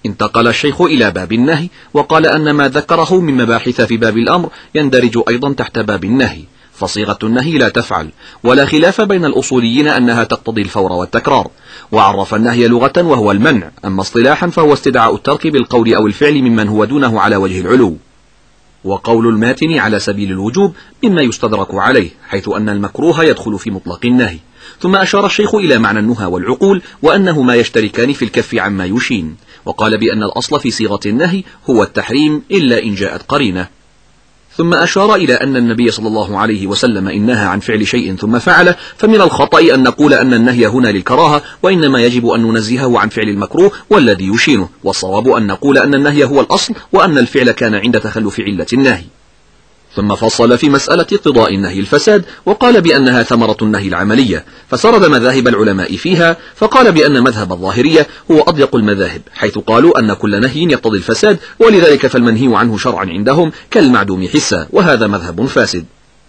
انتقل الشيخ إلى باب النهي وقال أن ما ذكره من مباحث في باب الأمر يندرج أيضا تحت باب النهي، فصيغة النهي لا تفعل، ولا خلاف بين الأصوليين أنها تقتضي الفور والتكرار. وعرف النهي لغة وهو المنع، أما اصطلاحا فهو استدعاء الترك بالقول أو الفعل ممن هو دونه على وجه العلو. وقول الماتن على سبيل الوجوب مما يستدرك عليه، حيث أن المكروه يدخل في مطلق النهي. ثم أشار الشيخ إلى معنى النهى والعقول وأنهما يشتركان في الكف عما يشين، وقال بأن الأصل في صيغة النهي هو التحريم إلا إن جاءت قرينة. ثم أشار إلى أن النبي صلى الله عليه وسلم إن نهى عن فعل شيء ثم فعله، فمن الخطأ أن نقول أن النهي هنا للكراهة، وإنما يجب أن ننزهه عن فعل المكروه والذي يشينه، والصواب أن نقول أن النهي هو الأصل، وأن الفعل كان عند تخلف علة النهي. ثم فصل في مسألة اقتضاء النهي الفساد، وقال بأنها ثمرة النهي العملية، فسرد مذاهب العلماء فيها، فقال بأن مذهب الظاهرية هو أضيق المذاهب، حيث قالوا أن كل نهي يقتضي الفساد، ولذلك فالمنهي عنه شرعا عندهم كالمعدوم حسا، وهذا مذهب فاسد.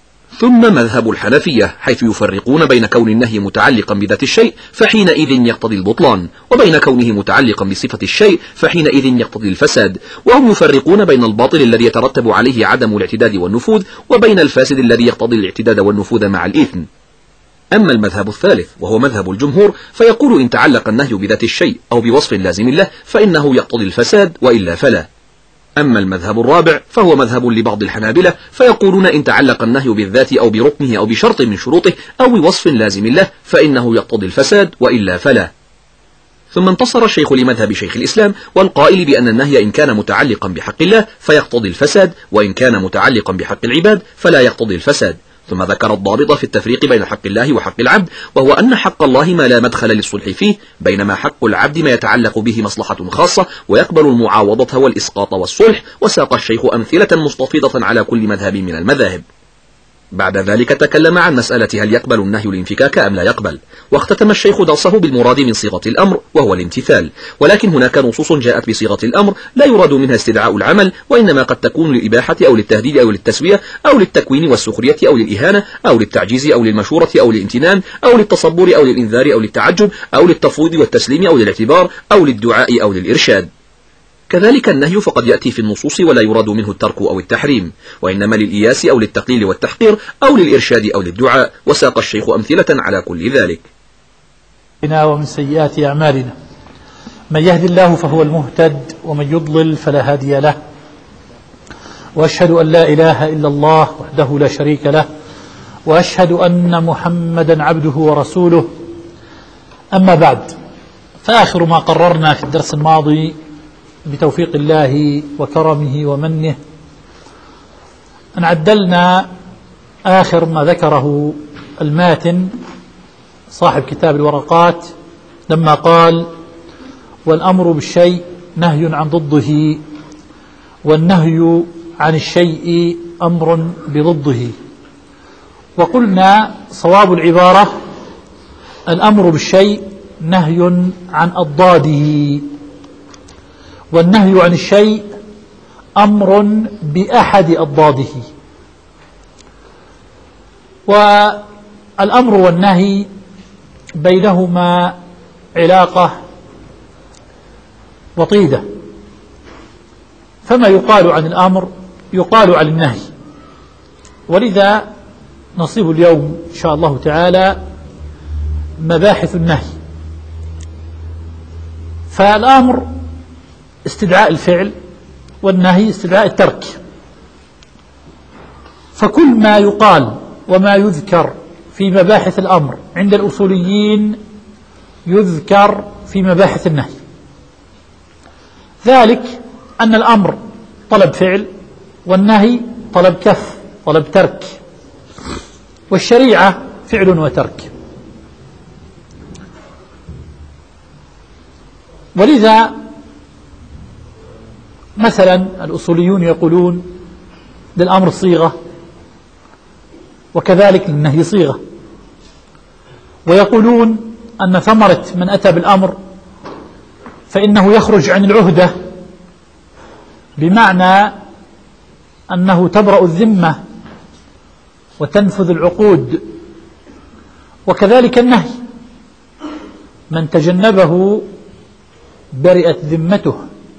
ثم مذهب الحنفية، حيث يفرقون بين كون النهي متعلقا بذات الشيء فحينئذ يقتضي البطلان، وبين كونه متعلقا بصفة الشيء فحينئذ يقتضي الفساد، وهم يفرقون بين الباطل الذي يترتب عليه عدم الاعتداد والنفوذ، وبين الفاسد الذي يقتضي الاعتداد والنفوذ مع الإثم. أما المذهب الثالث وهو مذهب الجمهور فيقول إن تعلق النهي بذات الشيء أو بوصف لازم له فإنه يقتضي الفساد، وإلا فلا. أما المذهب الرابع فهو مذهب لبعض الحنابلة، فيقولون إن تعلق النهي بالذات أو بركنه أو بشرط من شروطه أو بوصف لازم له فإنه يقتضي الفساد، وإلا فلا. ثم انتصر الشيخ لمذهب شيخ الإسلام والقائل بأن النهي إن كان متعلقا بحق الله فيقتضي الفساد، وإن كان متعلقا بحق العباد فلا يقتضي الفساد. ثم ذكر الضابط في التفريق بين حق الله وحق العبد، وهو أن حق الله ما لا مدخل للصلح فيه، بينما حق العبد ما يتعلق به مصلحة خاصة ويقبل المعاوضة والإسقاط والصلح. وساق الشيخ أمثلة مستفيضة على كل مذهب من المذاهب. بعد ذلك تكلم عن مسألة هل يقبل النهي الانفكاك أم لا يقبل، واختتم الشيخ درسه بالمراد من صيغة الأمر وهو الامتثال، ولكن هناك نصوص جاءت بصيغة الأمر لا يراد منها استدعاء العمل، وإنما قد تكون للإباحة أو للتهديد أو للتسوية أو للتكوين والسخرية أو للإهانة أو للتعجيز أو للمشورة أو للامتنان أو للتصبر أو للإنذار أو للتعجب أو للتفويض والتسليم أو للاعتبار أو للدعاء أو للإرشاد. كذلك النهي فقد يأتي في النصوص ولا يراد منه الترك أو التحريم، وإنما للإياس أو للتقليل والتحقير أو للإرشاد أو للدعاء، وساق الشيخ أمثلة على كل ذلك. ومن سيئات أعمالنا، من يهد الله فهو المهتد، ومن يضلل فلا هادي له، وأشهد أن لا إله إلا الله وحده لا شريك له، وأشهد أن محمدا عبده ورسوله. أما بعد، فآخر ما قررنا في الدرس الماضي بتوفيق الله وكرمه ومنه أن عدلنا آخر ما ذكره الماتن صاحب كتاب الورقات لما قال: والأمر بالشيء نهي عن ضده، والنهي عن الشيء أمر بضده. وقلنا صواب العبارة: الأمر بالشيء نهي عن أضداده، والنهي عن الشيء أمر بأحد أضداده. والأمر والنهي بينهما علاقة وطيدة، فما يقال عن الأمر يقال عن النهي، ولذا نصيب اليوم إن شاء الله تعالى مباحث النهي. فالأمر استدعاء الفعل، والنهي استدعاء الترك، فكل ما يقال وما يذكر في مباحث الأمر عند الأصوليين يذكر في مباحث النهي. ذلك أن الأمر طلب فعل، والنهي طلب كف، طلب ترك، والشريعة فعل وترك. ولذا مثلا الأصوليون يقولون للأمر صيغة، وكذلك للنهي صيغة، ويقولون أن ثمرة من أتى بالأمر فإنه يخرج عن العهدة، بمعنى أنه تبرأ الذمة وتنفذ العقود. وكذلك النهي من تجنبه برئت ذمته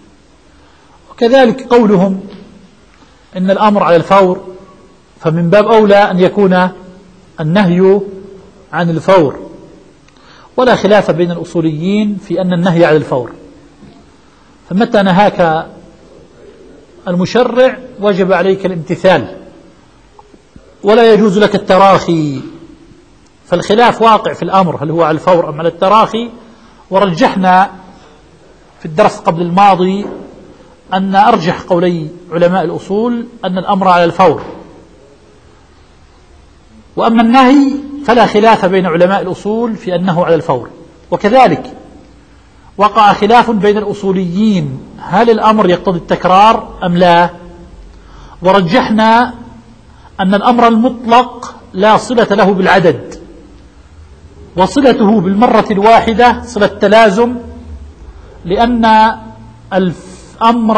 وكذلك قولهم إن الأمر على الفور، فمن باب أولى أن يكون النهي عن الفور، ولا خلاف بين الأصوليين في أن النهي عن الفور، فمتى نهاك المشرع وجب عليك الامتثال ولا يجوز لك التراخي. فالخلاف واقع في الأمر هل هو على الفور أم على التراخي، ورجحنا في الدرس قبل الماضي أن أرجح قولي علماء الأصول أن الأمر على الفور. وأما النهي فلا خلاف بين علماء الأصول في أنه على الفور. وكذلك وقع خلاف بين الأصوليين هل الأمر يقتضي التكرار أم لا، ورجحنا أن الأمر المطلق لا صلة له بالعدد، وصلته بالمرة الواحدة صلة تلازم، لأن الأمر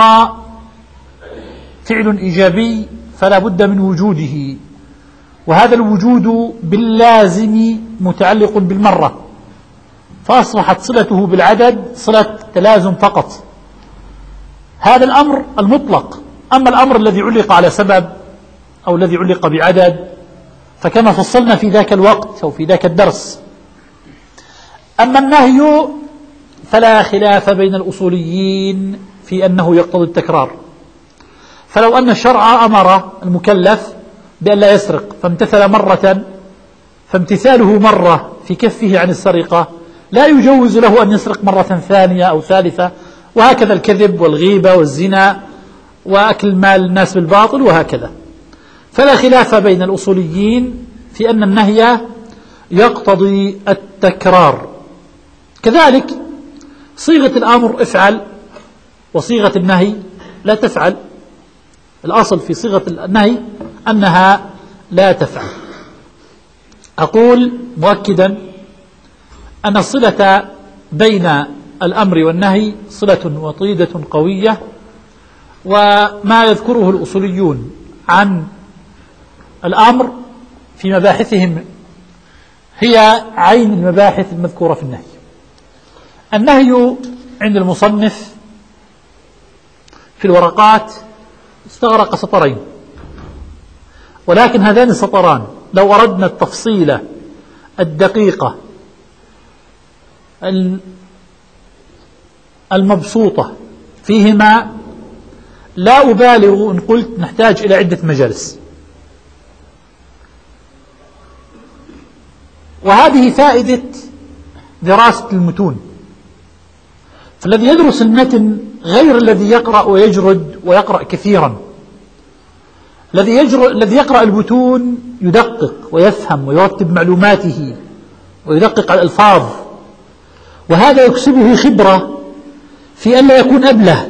فعل إيجابي فلا بد من وجوده، وهذا الوجود باللازم متعلق بالمرة، فأصبحت صلته بالعدد صلة تلازم فقط. هذا الأمر المطلق. أما الأمر الذي علق على سبب أو الذي علق بعدد فكما فصلنا في ذاك الوقت أو في ذاك الدرس. أما النهي فلا خلاف بين الأصوليين في أنه يقتضي التكرار. فلو أن الشرع أمر المكلف بأن لا يسرق فامتثل مرة، فامتثاله مرة في كفه عن السرقة لا يجوز له أن يسرق مرة ثانية أو ثالثة، وهكذا الكذب والغيبة والزنا وأكل مال الناس بالباطل وهكذا. فلا خلاف بين الأصوليين في أن النهي يقتضي التكرار. كذلك صيغة الأمر افعل وصيغة النهي لا تفعل، الأصل في صيغة النهي أنها لا تفعل. أقول مؤكدا أن الصلة بين الأمر والنهي صلة وطيدة قوية، وما يذكره الأصوليون عن الأمر في مباحثهم هي عين المباحث المذكورة في النهي. النهي عند المصنف في الورقات استغرق سطرين، ولكن هذان السطران لو أردنا التفصيل الدقيقة المبسوطة فيهما لا أبالغ إن قلت نحتاج إلى عدة مجالس. وهذه فائدة دراسة المتون. فالذي يدرس المتن غير الذي يقرأ ويجرد ويقرأ كثيرا. الذي يقرأ المتون يدقق ويفهم ويرتب معلوماته ويدقق على الألفاظ، وهذا يكسبه خبرة في أن لا يكون أبله،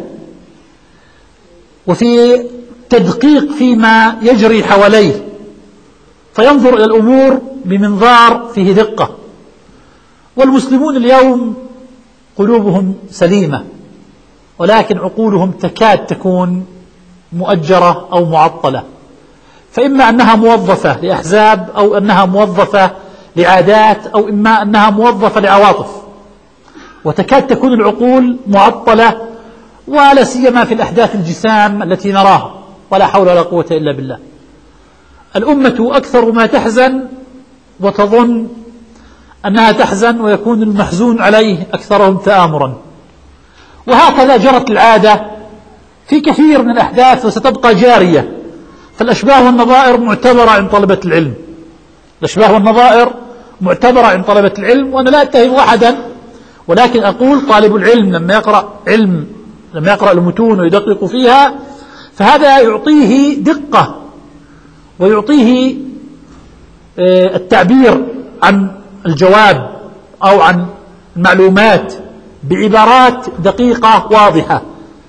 وفي تدقيق فيما يجري حواليه، فينظر إلى الأمور بمنظار فيه دقة. والمسلمون اليوم قلوبهم سليمة، ولكن عقولهم تكاد تكون مؤجرة أو معطلة، فإما أنها موظفة لأحزاب أو أنها موظفة لعادات أو إما أنها موظفة لعواطف، وتكاد تكون العقول معطلة، ولا سيما في الأحداث الجسام التي نراها، ولا حول ولا قوة إلا بالله. الأمة أكثر ما تحزن وتظن أنها تحزن، ويكون المحزون عليه أكثرهم تآمرا. وهكذا جرت العادة في كثير من الأحداث وستبقى جارية. فالأشباه والنظائر معتبرة عند طلبة العلم، الأشباه والنظائر معتبرة عند طلبة العلم، وأنا لا أتهم أحدا، ولكن أقول طالب العلم لما يقرأ المتون ويدقق فيها فهذا يعطيه دقة ويعطيه التعبير عن الجواب أو عن المعلومات بعبارات دقيقة واضحة،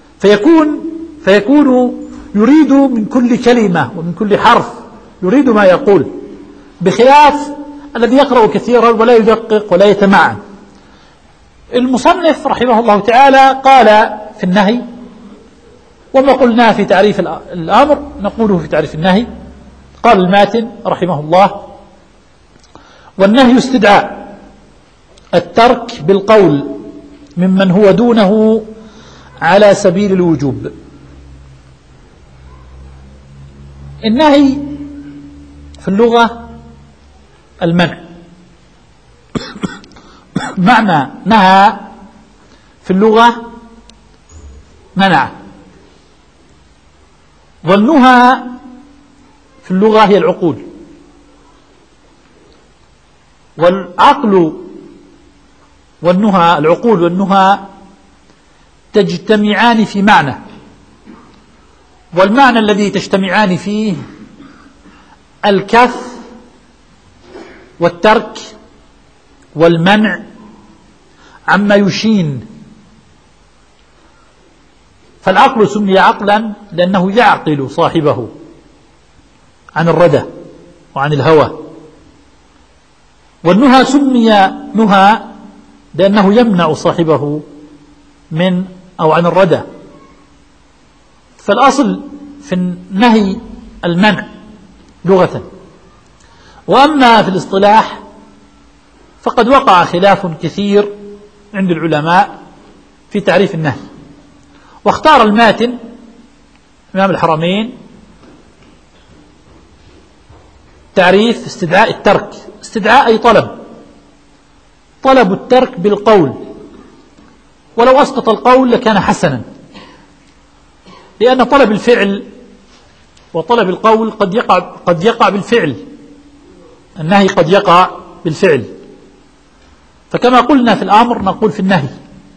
فيكون يريد من كل كلمة ومن كل حرف يريد ما يقول، بخلاف الذي يقرأ كثيرا ولا يدقق ولا يتمعن. المصنف رحمه الله تعالى قال في النهي، وما قلنا في تعريف الأمر نقوله في تعريف النهي. قال الماتن رحمه الله: والنهي استدعاء الترك بالقول ممن هو دونه على سبيل الوجوب. النهي في اللغة المنع. معنى نهى في اللغة منع، والنهى في اللغة هي العقول، والعقل والنهى، العقول والنهى تجتمعان في معنى، والمعنى الذي تجتمعان فيه الكف والترك والمنع عما يشين. فالعقل سمي عقلا لأنه يعقل صاحبه عن الردى وعن الهوى، والنهى سمي نهى لأنه يمنع صاحبه من أو عن الردى. فالأصل في النهي المنع لغة، وأما في الاصطلاح فقد وقع خلاف كثير عند العلماء في تعريف النهي، واختار الماتن إمام الحرمين تعريف استدعاء الترك. استدعاء أي طلب الترك بالقول، ولو أسقط القول لكان حسنا، لأن طلب الفعل وطلب القول قد يقع بالفعل، النهي قد يقع بالفعل، فكما قلنا في الأمر نقول في النهي.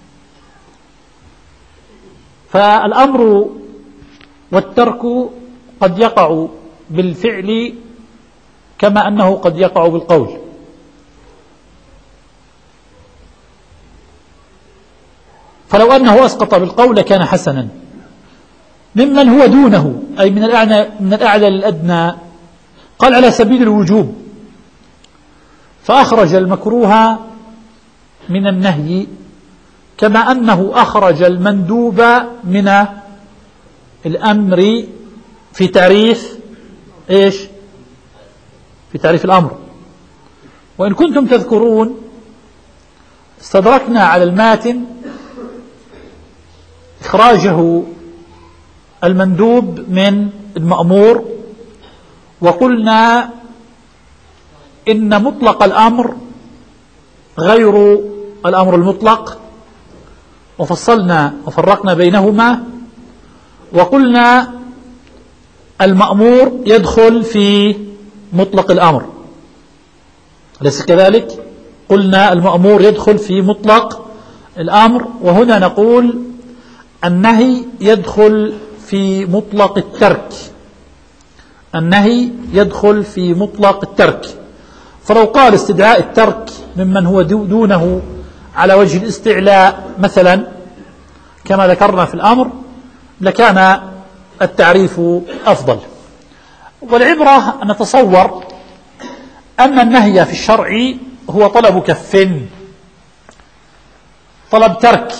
فالأمر والترك قد يقع بالفعل كما أنه قد يقع بالقول. فلو أنه أسقط بالقول كان حسنا. ممن هو دونه أي من الأعلى للأدنى قال على سبيل الوجوب، فأخرج المكروه من النهي كما أنه أخرج المندوب من الأمر في تعريف إيش؟ في تعريف الأمر. وإن كنتم تذكرون استدركنا على الماتن إخراجه المندوب من المأمور، وقلنا إن مطلق الأمر غير الأمر المطلق، وفصلنا وفرقنا بينهما، وقلنا المأمور يدخل في مطلق الأمر، أليس كذلك؟ قلنا المأمور يدخل في مطلق الأمر، وهنا نقول النهي يدخل في مطلق الترك، النهي يدخل في مطلق الترك. فلو قال استدعاء الترك ممن هو دونه على وجه الاستعلاء مثلا كما ذكرنا في الأمر لكان التعريف أفضل. والعبرة أن نتصور أن النهي في الشرع هو طلب كف، طلب ترك،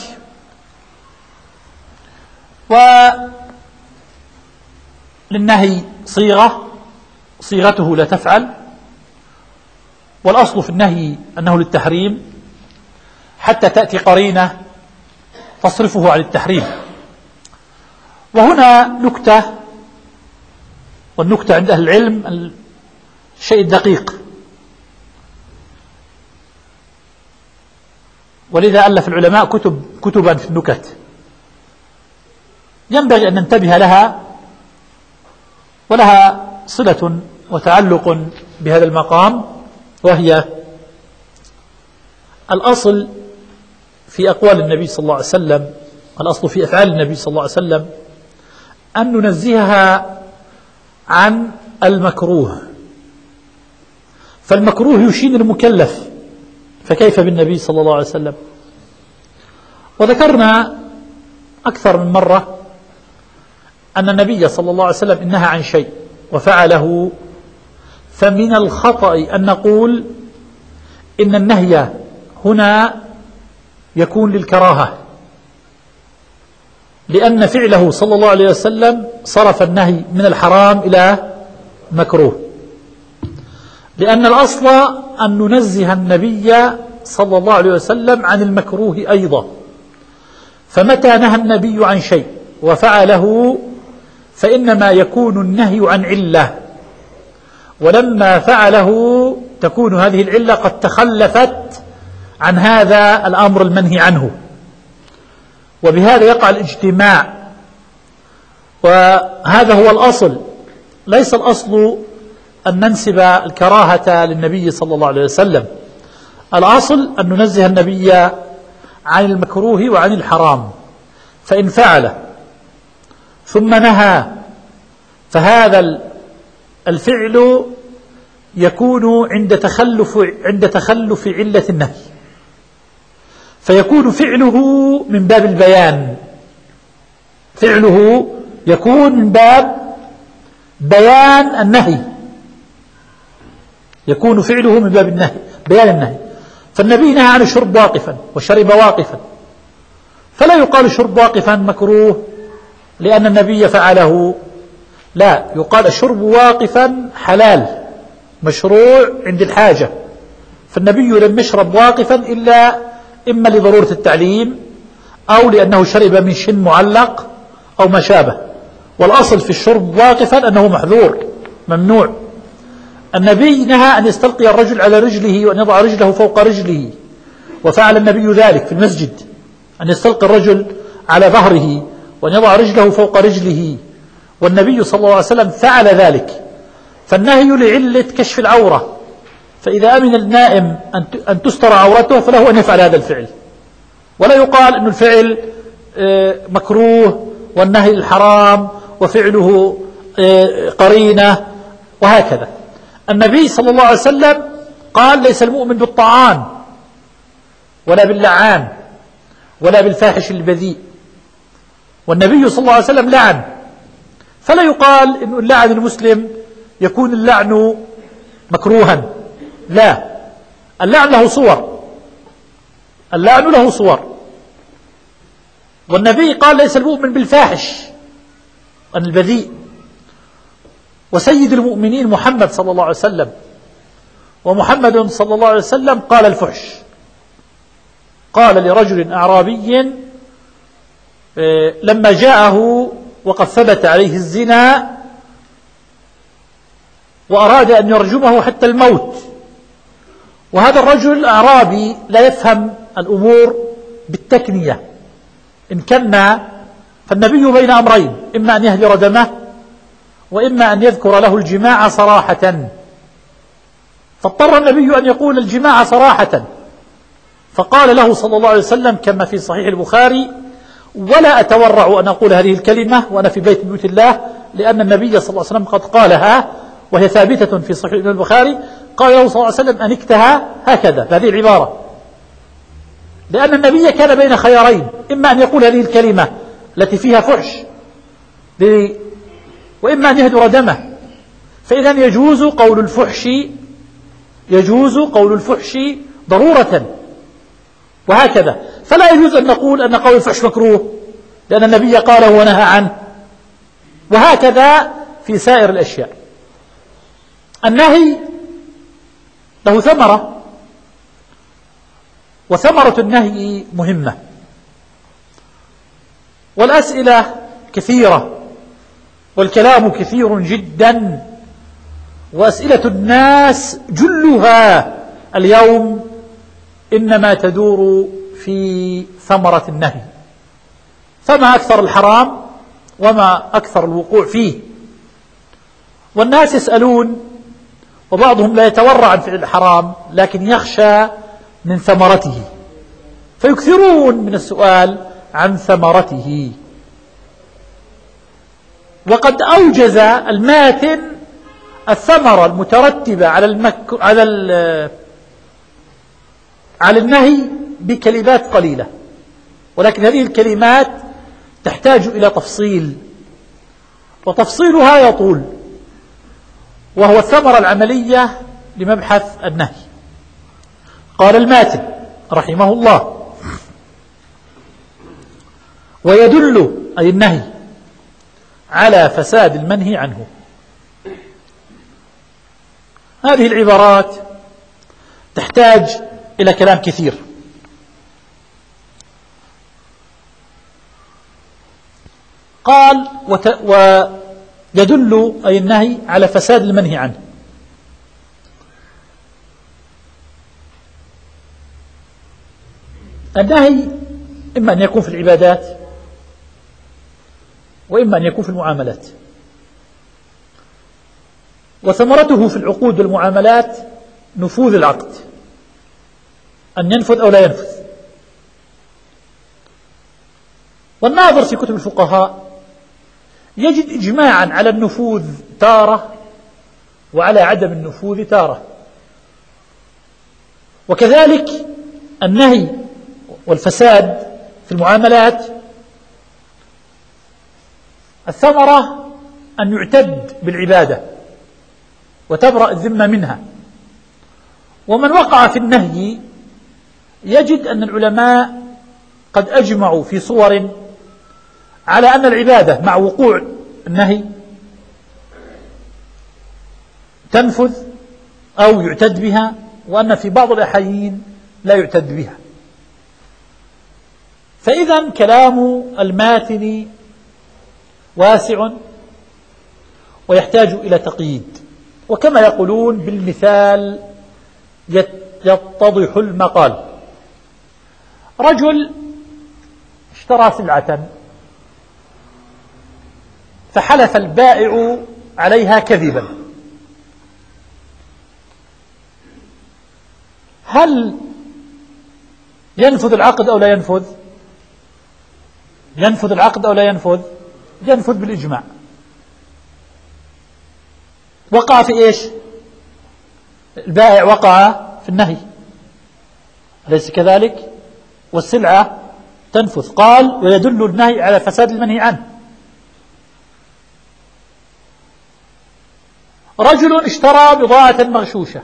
وللنهي صيغته لا تفعل، والأصل في النهي أنه للتحريم حتى تأتي قرينة تصرفه عن التحريم. وهنا نكتة، والنكتة عند أهل العلم الشيء الدقيق، ولذا ألف العلماء كتبا في النكت ينبغي أن ننتبه لها، ولها صلة وتعلق بهذا المقام، وهي الأصل في أقوال النبي صلى الله عليه وسلم، الأصل في أفعال النبي صلى الله عليه وسلم أن ننزهها عن المكروه، فالمكروه يشين المكلف، فكيف بالنبي صلى الله عليه وسلم؟ وذكرنا أكثر من مرة أن النبي صلى الله عليه وسلم إنها عن شيء وفعله، فمن الخطأ أن نقول إن النهي هنا يكون للكراهة، لأن فعله صلى الله عليه وسلم صرف النهي من الحرام إلى مكروه، لأن الأصل أن ننزه النبي صلى الله عليه وسلم عن المكروه أيضا. فمتى نهى النبي عن شيء وفعله فإنما يكون النهي عن علة، ولما فعله تكون هذه العلة قد تخلفت عن هذا الأمر المنهي عنه، وبهذا يقع الاجتماع. وهذا هو الأصل، ليس الأصل أن ننسب الكراهة للنبي صلى الله عليه وسلم، الأصل أن ننزه النبي عن المكروه وعن الحرام، فإن فعل ثم نهى فهذا الفعل يكون عند تخلف علة النهي، فيكون فعله من باب البيان، فعله يكون من باب بيان النهي، يكون فعله من باب النهي، بيان النهي. فالنبي نهى عن الشرب واقفا وشرب واقفا، فلا يقال الشرب واقفا مكروه لأن النبي فعله، لا، يقال الشرب واقفا حلال مشروع عند الحاجة، فالنبي لم يشرب واقفا إلا إما لضرورة التعليم أو لأنه شرب من شن معلق أو ما شابه، والأصل في الشرب واقفا أنه محظور ممنوع. النبي نهى أن يستلقي الرجل على رجله وأن يضع رجله فوق رجله، وفعل النبي ذلك في المسجد، أن يستلقي الرجل على ظهره وأن يضع رجله فوق رجله، والنبي صلى الله عليه وسلم فعل ذلك. فالنهي لعلة كشف العورة، فإذا أمن النائم أن تستر عورته فله أن يفعل هذا الفعل، ولا يقال أن الفعل مكروه والنهي الحرام وفعله قرينة وهكذا. النبي صلى الله عليه وسلم قال ليس المؤمن بالطعان ولا باللعان ولا بالفاحش البذيء، والنبي صلى الله عليه وسلم لعن، فلا يقال أن اللعن المسلم يكون اللعن مكروها، لا، اللعن له صور، اللعن له صور. والنبي قال ليس المؤمن بالفاحش أن البذيء، وسيد المؤمنين محمد صلى الله عليه وسلم، ومحمد صلى الله عليه وسلم قال الفحش، قال لرجل أعرابي لما جاءه وقد ثبت عليه الزنا وأراد أن يرجمه حتى الموت، وهذا الرجل الأعرابي لا يفهم الأمور بالتكنية، إن كنا فالنبي بين أمرين، إما أن يهدر دمه وإما أن يذكر له الجماع صراحة، فاضطر النبي أن يقول الجماع صراحة، فقال له صلى الله عليه وسلم كما في صحيح البخاري: ولا أتورع أن أقول هذه الكلمة وأنا في بيت الله، لأن النبي صلى الله عليه وسلم قد قالها وهي ثابتة في صحيح البخاري. قال له صلى الله عليه وسلم: أنكتها هكذا بهذه العبارة، لأن النبي كان بين خيارين، إما أن يقول هذه الكلمة التي فيها فحش وإما أن يهدر دمه، فإذا يجوز قول الفحش ضرورة، وهكذا. فلا يجوز أن نقول أن قول الفحش مكروه لأن النبي قاله ونهى عنه، وهكذا في سائر الأشياء. النهي له ثمرة، وثمرة النهي مهمة، والأسئلة كثيرة والكلام كثير جدا، وأسئلة الناس جلها اليوم إنما تدور في ثمرة النهي، فما أكثر الحرام وما أكثر الوقوع فيه، والناس يسألون، وبعضهم لا يتورع عن فعل الحرام لكن يخشى من ثمرته، فيكثرون من السؤال عن ثمرته. وقد أوجز الماتن الثمرة المترتبة على النهي بكلمات قليلة، ولكن هذه الكلمات تحتاج إلى تفصيل، وتفصيلها يطول، وهو الثمرة العملية لمبحث النهي. قال الماتن رحمه الله: ويدل أي النهي على فساد المنهي عنه. هذه العبارات تحتاج إلى كلام كثير. قال يدل أي النهي على فساد المنهي عنه. النهي إما أن يكون في العبادات وإما أن يكون في المعاملات، وثمرته في العقود والمعاملات نفوذ العقد، أن ينفذ أو لا ينفذ. والناظر في كتب الفقهاء يجد إجماعا على النفوذ تارة وعلى عدم النفوذ تارة. وكذلك النهي والفساد في المعاملات الثمرة أن يعتد بالعبادة وتبرأ الذمة منها. ومن وقع في النهي يجد أن العلماء قد أجمعوا في صور على أن العبادة مع وقوع النهي تنفذ أو يعتد بها، وأن في بعض الأحيان لا يعتد بها. فإذا كلام الماتن واسع ويحتاج إلى تقييد، وكما يقولون بالمثال يتضح المقال. رجل اشترى سلعة فحلف البائع عليها كذبا، هل ينفذ العقد أو لا ينفذ؟ ينفذ العقد أو لا ينفذ؟ ينفذ بالإجماع. وقع في إيش؟ البائع وقع في النهي، أليس كذلك؟ والسلعة تنفذ. قال ويدل النهي على فساد المنهي عنه. رجل اشترى بضاعة مغشوشة،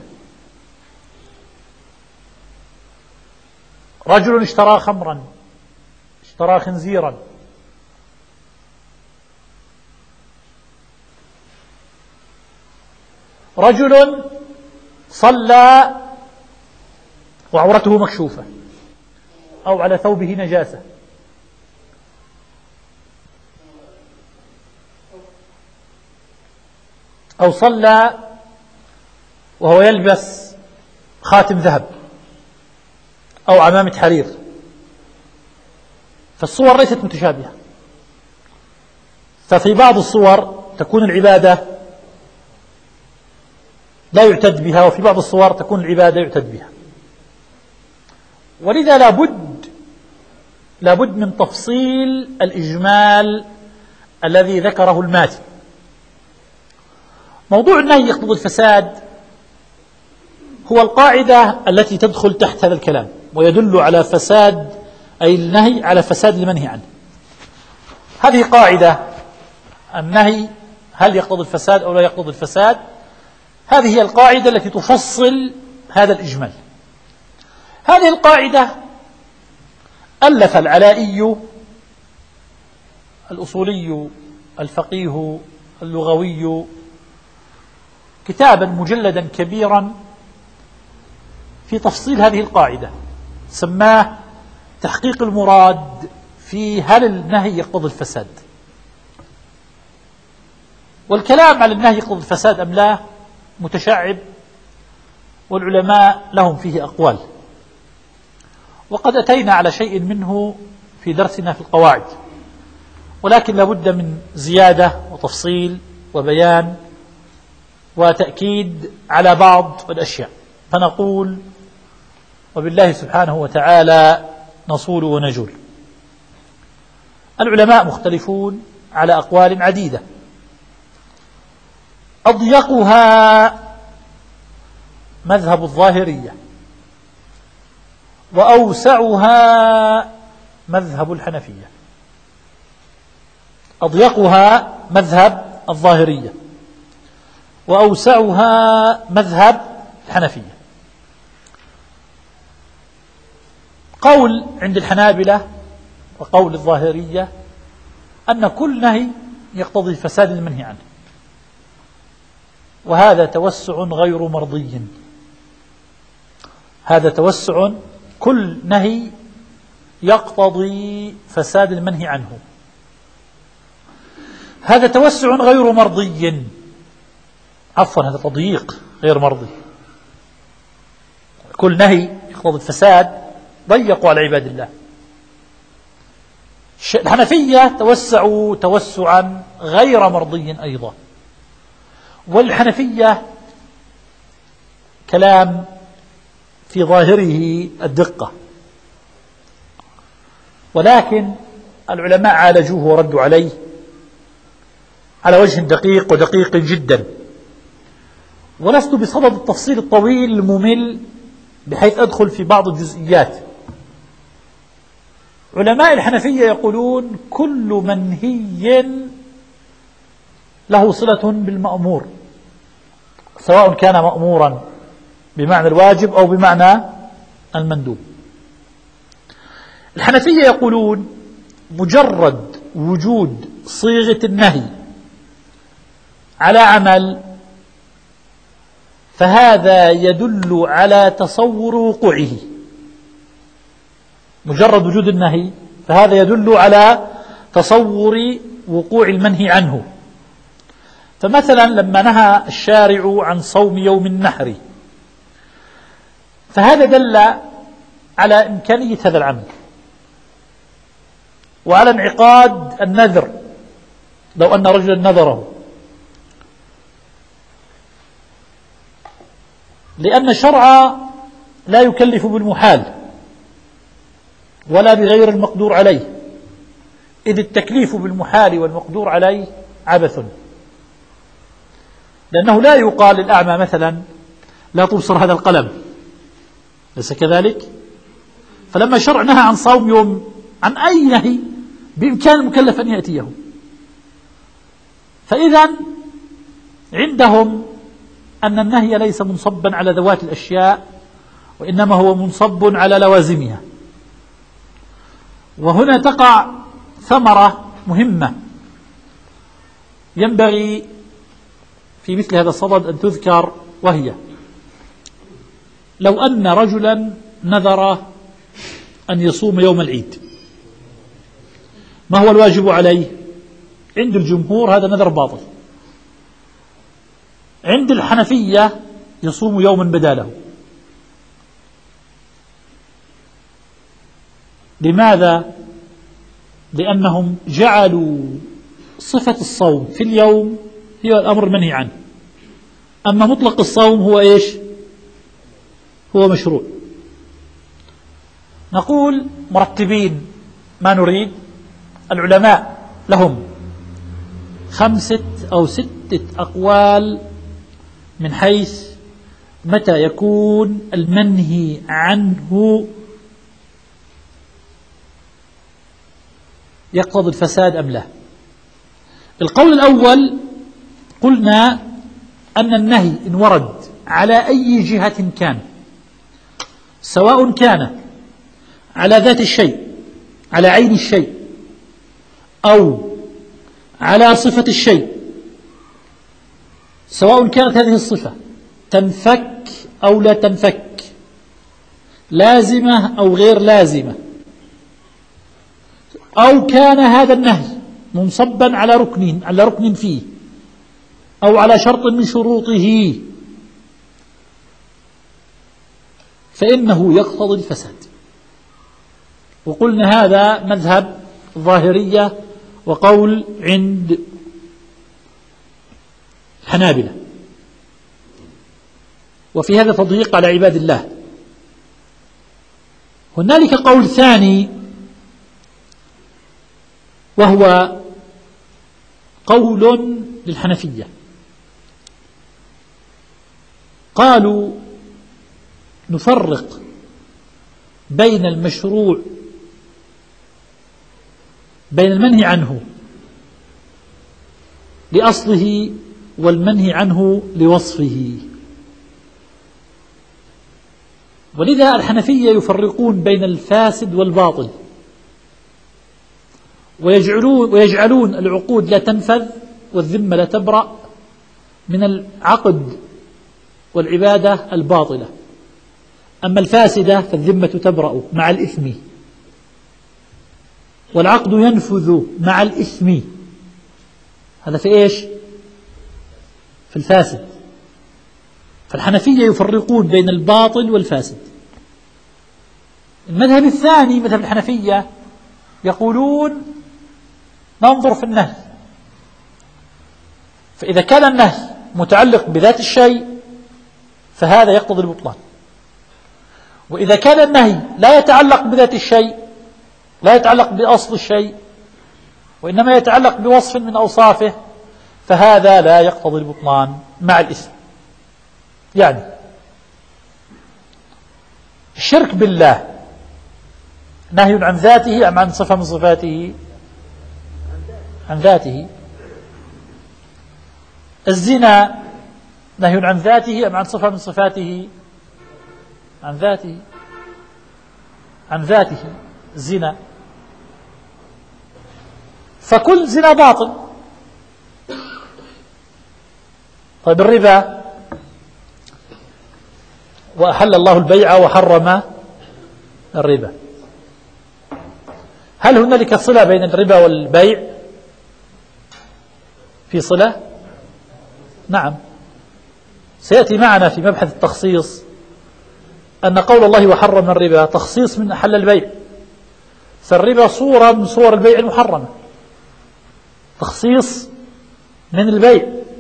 رجل اشترى خمرا، اشترى خنزيرا، رجل صلى وعورته مكشوفة أو على ثوبه نجاسة، أو صلى وهو يلبس خاتم ذهب أو عمامة حرير، فالصور ليست متشابهة. ففي بعض الصور تكون العبادة لا يعتد بها، وفي بعض الصور تكون العبادة يعتد بها. ولذا لابد من تفصيل الإجمال الذي ذكره الماتن. موضوع النهي يقتضي الفساد هو القاعدة التي تدخل تحت هذا الكلام، ويدل على فساد أي النهي على فساد المنهي عنه. هذه قاعدة النهي هل يقتضي الفساد أو لا يقتضي الفساد، هذه هي القاعدة التي تفصل هذا الإجمال. هذه القاعدة ألف العلائي الأصولي الفقيه اللغوي كتابا مجلدا كبيرا في تفصيل هذه القاعدة، سماه تحقيق المراد في هل النهي يقتضي الفساد. والكلام على النهي يقتضي الفساد أم لا متشعب، والعلماء لهم فيه أقوال، وقد أتينا على شيء منه في درسنا في القواعد، ولكن لابد من زيادة وتفصيل وبيان وتأكيد على بعض الأشياء. فنقول وبالله سبحانه وتعالى نصول ونجول. العلماء مختلفون على أقوال عديدة، أضيقها مذهب الظاهرية، وأوسعها مذهب الحنفية. أضيقها مذهب الظاهرية، وأوسعها مذهب الحنفية. قول عند الحنابلة وقول الظاهرية أن كل نهي يقتضي فساد المنهي عنه، وهذا توسع غير مرضي. هذا توسع، كل نهي يقتضي فساد المنهي عنه. هذا توسع غير مرضي، عفوا هذا تضييق غير مرضي. كل نهي يقتضي الفساد ضيقوا على عباد الله. الحنفية توسعوا توسعا غير مرضي أيضا. والحنفية كلام في ظاهره الدقة، ولكن العلماء عالجوه وردوا عليه على وجه دقيق ودقيق جدا، ولست بصدد التفصيل الطويل الممل بحيث أدخل في بعض الجزئيات. علماء الحنفية يقولون كل منهي له صلة بالمأمور، سواء كان مأمورا بمعنى الواجب أو بمعنى المندوب. الحنفية يقولون مجرد وجود صيغة النهي على عمل فهذا يدل على تصور وقوعه. مجرد وجود النهي فهذا يدل على تصور وقوع المنهي عنه. فمثلا لما نهى الشارع عن صوم يوم النحر فهذا دل على إمكانية هذا العمل وعلى انعقاد النذر لو أن رجلا نذره، لأن الشرع لا يكلف بالمحال ولا بغير المقدور عليه، إذ التكليف بالمحال والمقدور عليه عبث، لأنه لا يقال للأعمى مثلا لا تبصر هذا القلم، ليس كذلك؟ فلما الشرع نهى عن صوم يوم عن أي نهي بإمكان المكلف أن يأتيه. فإذا عندهم أن النهي ليس منصبا على ذوات الأشياء وإنما هو منصب على لوازمها. وهنا تقع ثمرة مهمة ينبغي في مثل هذا الصدد أن تذكر، وهي لو أن رجلا نذر أن يصوم يوم العيد، ما هو الواجب عليه؟ عند الجمهور هذا نذر باطل، عند الحنفية يصوم يوما بداله. لماذا؟ لأنهم جعلوا صفة الصوم في اليوم هي الأمر المنهي عنه، أما مطلق الصوم هو إيش؟ هو مشروع. نقول مرتبين ما نريد. العلماء لهم 5 أو 6 أقوال من حيث متى يكون المنهي عنه يقتضي الفساد أم لا. القول الأول قلنا أن النهي إن ورد على أي جهة كان، سواء كان على ذات الشيء على عين الشيء أو على صفة الشيء، سواء كانت هذه الصفة تنفك أو لا تنفك، لازمة أو غير لازمة، أو كان هذا النهي منصبا على ركن فيه أو على شرط من شروطه، فإنه يقتضي الفساد. وقلنا هذا مذهب ظاهرية وقول عند الحنابلة، وفي هذا تضييق على عباد الله. هنالك قول ثاني وهو قول للحنفية، قالوا نفرق بين المشروع بين المنهي عنه لأصله والمنهي عنه لوصفه. ولذا الحنفية يفرقون بين الفاسد والباطل، ويجعلون العقود لا تنفذ والذمة لا تبرأ من العقد والعبادة الباطلة، أما الفاسدة فالذمة تبرأ مع الإثم والعقد ينفذ مع الإثم. هذا في إيش؟ في الفاسد. فالحنفية يفرقون بين الباطل والفاسد. المذهب الثاني مذهب الحنفية يقولون ننظر في النهي، فإذا كان النهي متعلق بذات الشيء فهذا يقتضي البطلان، وإذا كان النهي لا يتعلق بذات الشيء، لا يتعلق بأصل الشيء، وإنما يتعلق بوصف من أوصافه، فهذا لا يقتضي البطلان مع الإثم. يعني الشرك بالله نهي عن ذاته أم عن صفة من صفاته؟ عن ذاته. الزنا نهي عن ذاته أم عن صفة من صفاته؟ عن ذاته. عن ذاته الزنا، فكل زنا باطل. طيب الربا، وأحل الله البيع وحرم الربا، هل هنالك صلة بين الربا والبيع؟ في صلة؟ نعم، سيأتي معنا في مبحث التخصيص أن قول الله وحرم الربا تخصيص من أحل البيع، فالربا صورة من صور البيع المحرمة، تخصيص من البيع.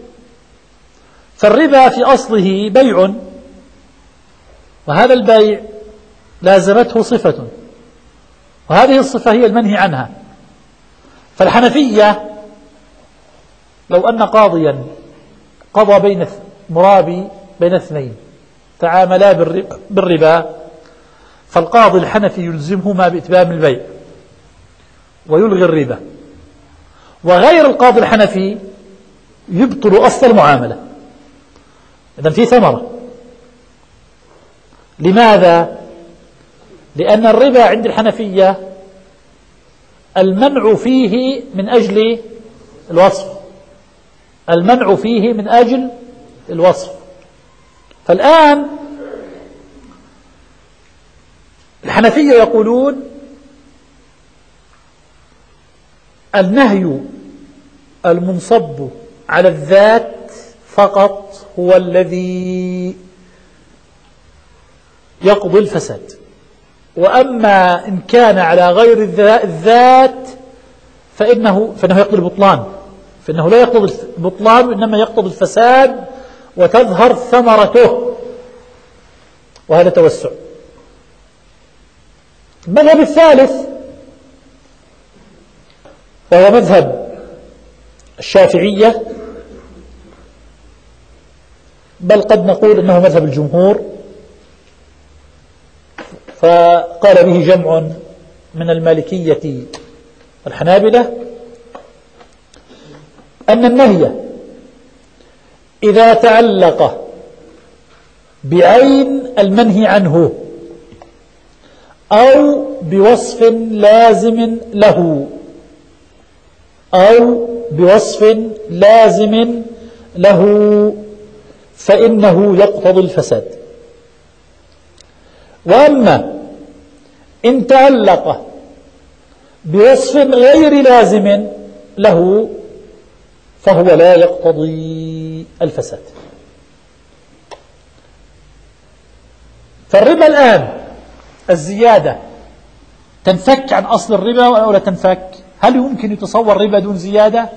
فالربا في أصله بيع، وهذا البيع لازمته صفة، وهذه الصفة هي المنهي عنها. فالحنفية لو أن قاضيا قضى بين مرابي بين اثنين تعاملا بالربا، فالقاضي الحنفي يلزمهما بإتمام البيع ويلغي الربا، وغير القاضي الحنفي يبطل أصل المعاملة. إذن في ثمرة. لماذا؟ لأن الربا عند الحنفية المنع فيه من أجل الوصف، المنع فيه من أجل الوصف. فالآن الحنفية يقولون النهي المنصب على الذات فقط هو الذي يقضي الفساد، وأما إن كان على غير الذات فإنه يقضي البطلان، فإنه لا يقضي البطلان وإنما يقضي الفساد وتظهر ثمرته، وهذا توسع. المذهب الثالث وهو مذهب الشافعية، بل قد نقول إنه مذهب الجمهور، فقال به جمع من المالكية والحنابلة، أن النهي إذا تعلق بعين المنهي عنه أو بوصف لازم له فإنه يقتضي الفساد. وأما إن تعلق بوصف غير لازم له فهو لا يقتضي الفساد. فالربا الآن الزيادة تنفك عن أصل الربا أو لا تنفك؟ هل يمكن يتصور ربا دون زيادة؟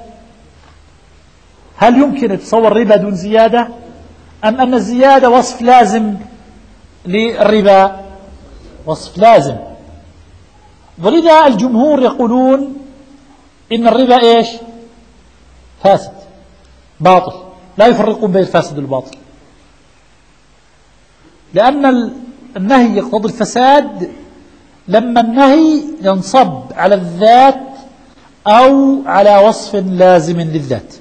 هل يمكن يتصور ربا دون زيادة؟ أم أن الزيادة وصف لازم للربا؟ وصف لازم. ولذا الجمهور يقولون إن الربا إيش؟ فاسد باطل، لا يفرقون بين الفاسد والباطل، لأن النهي يقتضي الفساد لما النهي ينصب على الذات أو على وصف لازم للذات.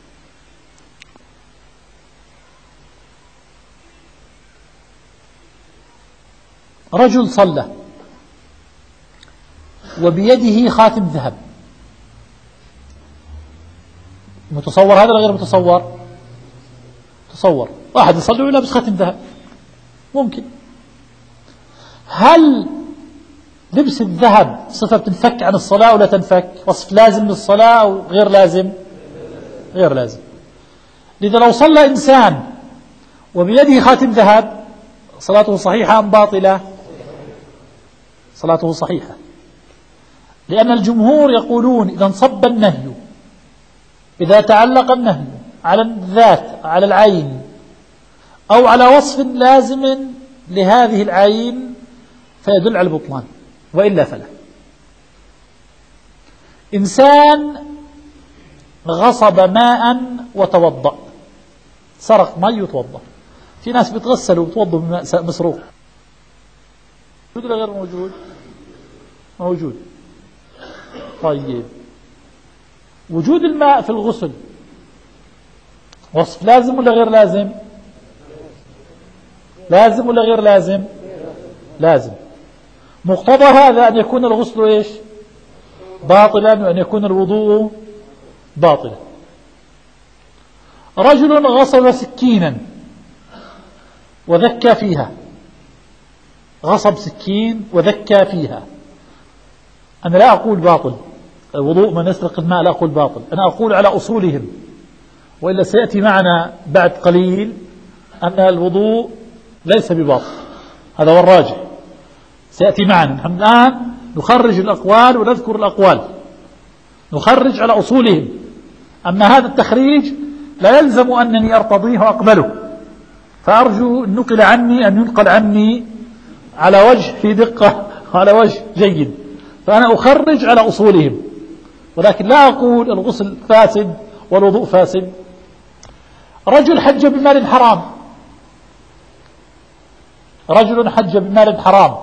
رجل صلى وبيده خاتم ذهب، متصور هذا ولا غير متصور؟ تصور واحد يصلي ولابس خاتم ذهب، ممكن. هل لبس الذهب صفة تنفك عن الصلاة ولا تنفك؟ وصف لازم للصلاة أو غير لازم؟ غير لازم. لذا لو صلى إنسان وبيده خاتم ذهب صلاته صحيحة أم باطلة؟ صلاته صحيحة، لأن الجمهور يقولون إذا انصب النهي، إذا تعلق النهي على الذات، على العين، أو على وصف لازم لهذه العين فيدل على البطلان، وإلا فلا. إنسان غصب ماء وتوضأ، سرق ماء وتوضأ. في ناس بيتغسلوا وبتوضوا بماء مسروق، موجود ولا غير موجود؟ موجود. طيب، وجود الماء في الغسل وصف لازم ولا غير لازم؟ لازم ولا غير لازم؟ لازم. مقتضى هذا أن يكون الغسل إيش؟ باطلا، وأن يكون الوضوء باطلا. رجل غصب سكينا وذكى فيها، غصب سكين وذكى فيها، أنا لا أقول باطل الوضوء من يسرق الماء، لا أقول باطل، أنا أقول على أصولهم، وإلا سيأتي معنا بعد قليل أن الوضوء ليس بباطل، هذا هو الراجح، سيأتي معنا. نحن الآن نخرج الأقوال ونذكر الأقوال، نخرج على أصولهم. أما هذا التخريج لا يلزم أنني أرتضيه وأقبله، فأرجو أن ينقل عني على وجه في دقة وعلى وجه جيد، فأنا أخرج على أصولهم، ولكن لا أقول الغسل فاسد والوضوء فاسد. رجل حج بمال حرام، رجل حج بمال حرام،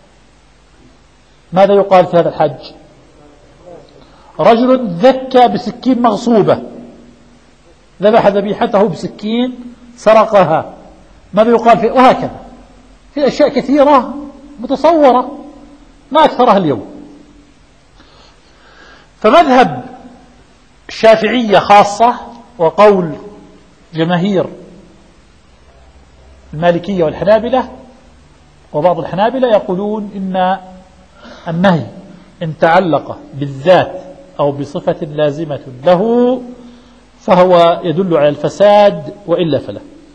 ماذا يقال في هذا الحج؟ رجل ذكى بسكين مغصوبة، ذبح ذبيحته بسكين سرقها، ماذا يقال فيه؟ وهكذا في أشياء كثيرة متصورة ما أكثرها اليوم. فمذهب الشافعية خاصة وقول جماهير المالكية والحنابلة وبعض الحنابلة يقولون إن النهي إن تعلق بالذات أو بصفة لازمة له فهو يدل على الفساد، وإلا فلا.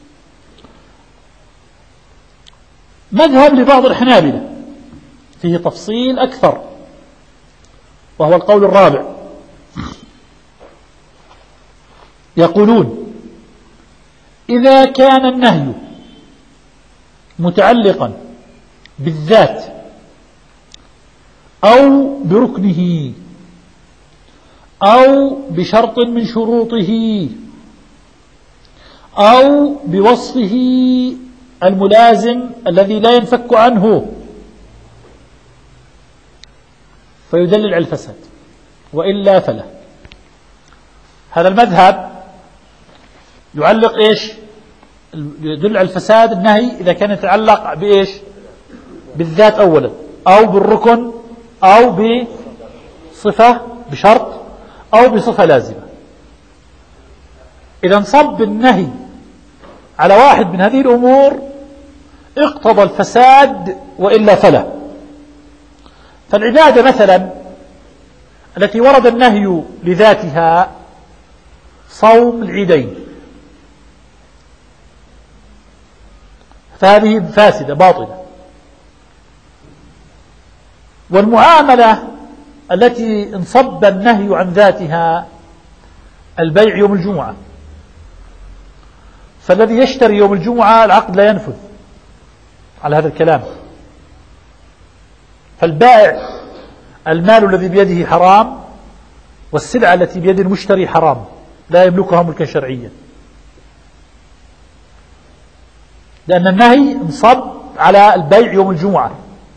مذهب لبعض الحنابلة فيه تفصيل أكثر، وهو القول الرابع، يقولون إذا كان النهي متعلقا بالذات أو بركنه أو بشرط من شروطه أو بوصفه الملازم الذي لا ينفك عنه فيدلل على الفساد، وإلا فلا. هذا المذهب يعلق إيش؟ يدل على الفساد النهي إذا كان يتعلق بإيش؟ بالذات أولا، أو بالركن، أو بصفة بشرط، أو بصفة لازمة. إذا انصب النهي على واحد من هذه الأمور اقتضى الفساد، وإلا فلا. فالعبادة مثلا التي ورد النهي لذاتها صوم العيدين، فهذه فاسدة باطلة. والمعاملة التي انصب النهي عن ذاتها البيع يوم الجمعة، فالذي يشتري يوم الجمعة العقد لا ينفذ على هذا الكلام. فالبائع المال الذي بيده حرام، والسلعة التي بيد المشتري حرام، لا يملكها ملكا شرعيا، لأن النهي انصب على البيع يوم الجمعة.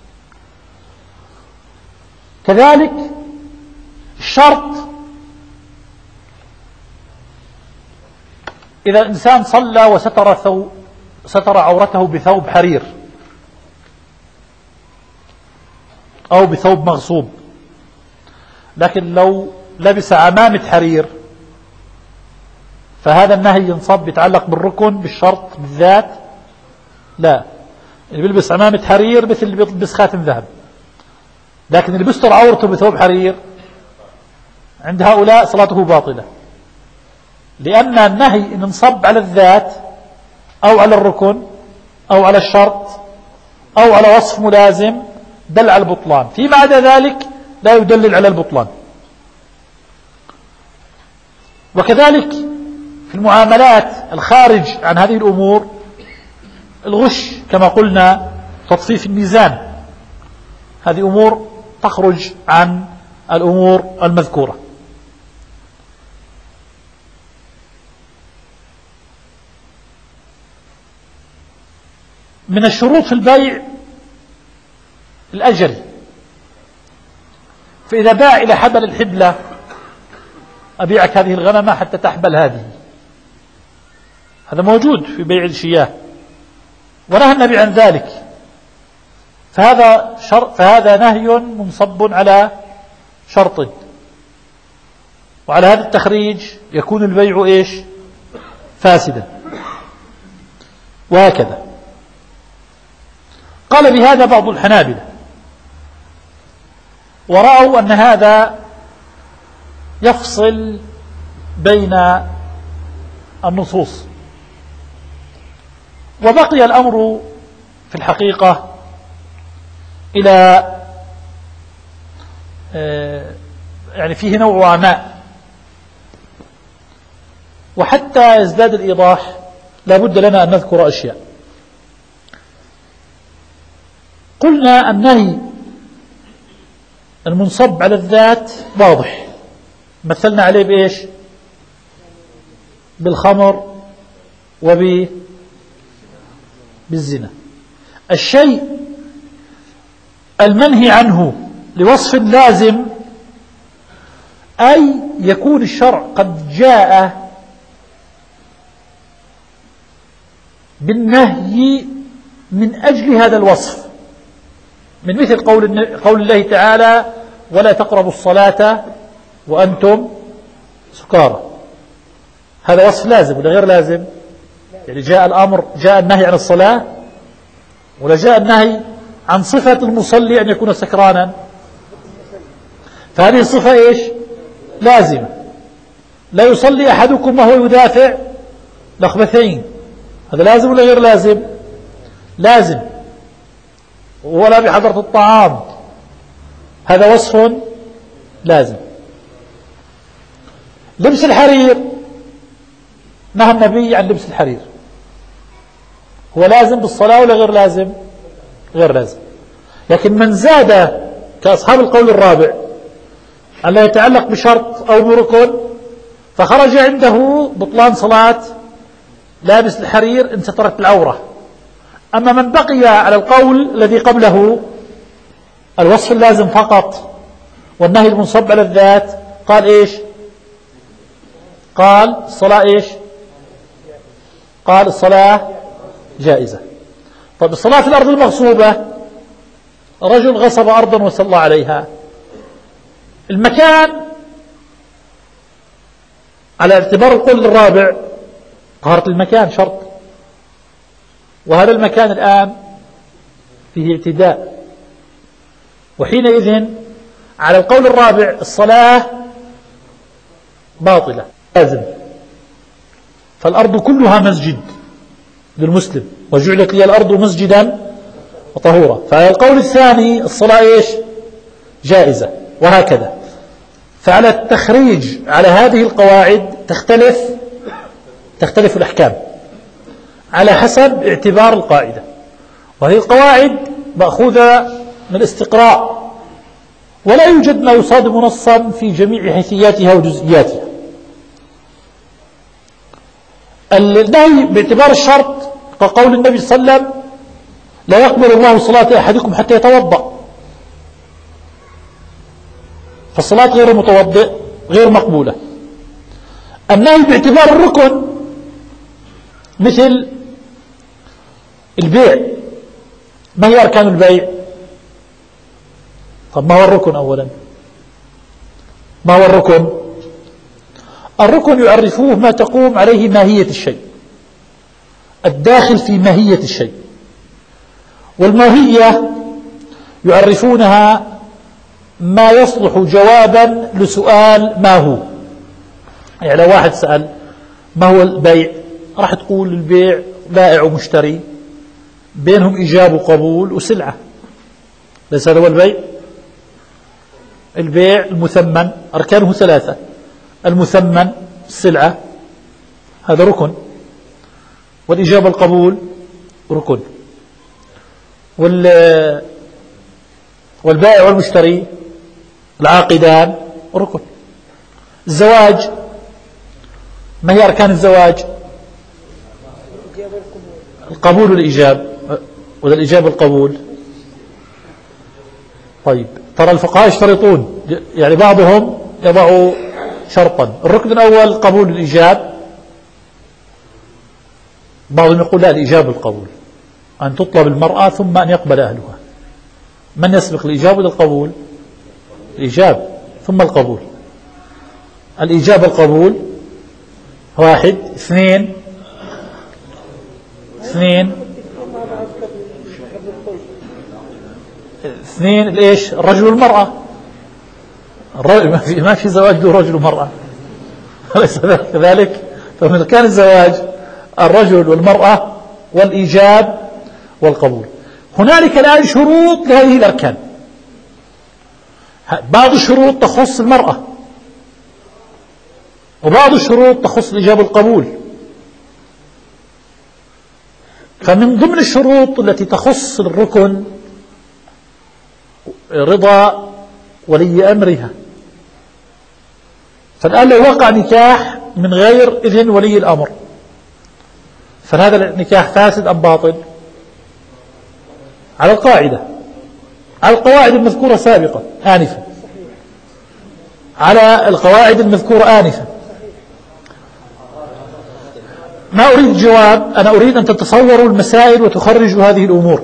كذلك الشرط، إذا الإنسان صلى وستر عورته بثوب حرير أو بثوب مغصوب، لكن لو لبس عمامة حرير فهذا النهي ينصب يتعلق بالركن بالشرط بالذات؟ لا، اللي بيلبس عمامة حرير مثل اللي بيلبس خاتم ذهب، لكن اللي بيستر عورته بثوب حرير عند هؤلاء صلاته باطلة. لأن النهي إن انصب على الذات أو على الركن أو على الشرط أو على وصف ملازم دل على البطلان، فيما عدا ذلك لا يدلل على البطلان. وكذلك في المعاملات الخارج عن هذه الأمور الغش كما قلنا، تطفيف الميزان، هذه أمور تخرج عن الأمور المذكورة. من الشروط في البيع الأجل، فإذا باع إلى حبل الحبلة أبيعك هذه الغنمة حتى تحبل هذه، هذا موجود في بيع الشياه ونهى النبي عن ذلك، فهذا نهي منصب على شرط، وعلى هذا التخريج يكون البيع إيش؟ فاسدا. وهكذا قال بهذا بعض الحنابلة، ورأوا أن هذا يفصل بين النصوص. وبقي الأمر في الحقيقة إلى يعني فيه نوع عناء، وحتى يزداد الإيضاح لا بد لنا أن نذكر أشياء. قلنا النهي المنصب على الذات واضح، مثلنا عليه بإيش؟ بالخمر بالزنا. الشيء المنهي عنه لوصف لازم، أي يكون الشرع قد جاء بالنهي من أجل هذا الوصف، من مثل قول الله تعالى: ولا تقربوا الصلاة وأنتم سكارى. هذا وصف لازم ولا غير لازم؟ يعني جاء النهي عن الصلاة، ولا جاء النهي عن صفة المصلي أن يكون سكرانا؟ فهذه الصفة إيش؟ لازمة. لا يصلي أحدكم وهو يدافع لخبثين، هذا لازم ولا غير لازم؟ لازم. ولا بحضرة الطعام، هذا وصف لازم. لبس الحرير، نهى النبي عن لبس الحرير، هو لازم بالصلاة ولا غير لازم؟ غير لازم. لكن من زاد كأصحاب القول الرابع أن لا يتعلق بشرط أو بركن، فخرج عنده بطلان صلاة لابس الحرير إن سترت العورة. أما من بقي على القول الذي قبله الوصف اللازم فقط والنهي المنصب على الذات، قال إيش؟ قال الصلاة إيش؟ قال الصلاة جائزة. طيب الصلاة في الأرض المغصوبة، رجل غصب أرضا وصلى عليها، المكان على اعتبار القول الرابع طهارة المكان شرط، وهذا المكان الآن فيه اعتداء، وحينئذ على القول الرابع الصلاة باطلة لازم. فالأرض كلها مسجد للمسلم، وجعلت لي الأرض مسجدا وطهورا. فعلى القول الثاني الصلاة إيش؟ جائزة، وهكذا. فعلى التخريج على هذه القواعد تختلف الأحكام على حسب اعتبار القاعدة، وهذه القواعد مأخوذة من الاستقراء، ولا يوجد ما يصادم نصا في جميع حيثياتها وجزئياتها. النهي باعتبار الشرط كقول النبي صلى الله عليه وسلم: لا يقبل الله صلاة أحدكم حتى يتوضأ، فالصلاة غير المتوضئ غير مقبولة. النهي باعتبار الركن مثل البيع، ما هي أركان البيع؟ طب ما هو الركن أولا؟ ما هو الركن؟ الركن يعرفوه ما تقوم عليه ماهية الشيء، الداخل في ماهية الشيء. والماهية يعرفونها ما يصلح جوابا لسؤال ما هو. يعني لو واحد سأل ما هو البيع؟ راح تقول البيع بائع ومشتري بينهم إيجاب وقبول وسلعة، ليس هذا هو البيع؟ البيع المثمن أركانه 3: المثمن، السلعة هذا ركن، والإجابة القبول ركن، والبائع والمشتري العاقدان ركن. الزواج ما هي أركان الزواج؟ القبول والإيجاب، ولا الإجابة القبول؟ طيب ترى الفقهاء يشترطون، يعني بعضهم يضع شرطا: الركن الأول قبول الإيجاب، بعضهم يقول لا، الإيجاب القبول، أن تطلب المرأة ثم أن يقبل أهلها. من يسبق الإيجاب ولا القبول؟ الإيجاب ثم القبول. الإيجاب القبول 1 2 الإيش؟ الرجل والمرأة. ما في زواج دون رجل ومرأة، أليس كذلك؟ فمن كان الزواج الرجل والمرأة والإيجاب والقبول. هنالك الآن شروط لهذه الأركان، بعض الشروط تخص المرأة، وبعض الشروط تخص الإجابة والقبول. فمن ضمن الشروط التي تخص الركن رضا ولي أمرها. فالآن لو وقع نكاح من غير إذن ولي الأمر، فهذا النكاح فاسد أم باطل؟ على القواعد المذكورة سابقا آنفا، على القواعد المذكورة آنفا. ما أريد جواب، أنا أريد أن تتصوروا المسائل وتخرجوا هذه الأمور.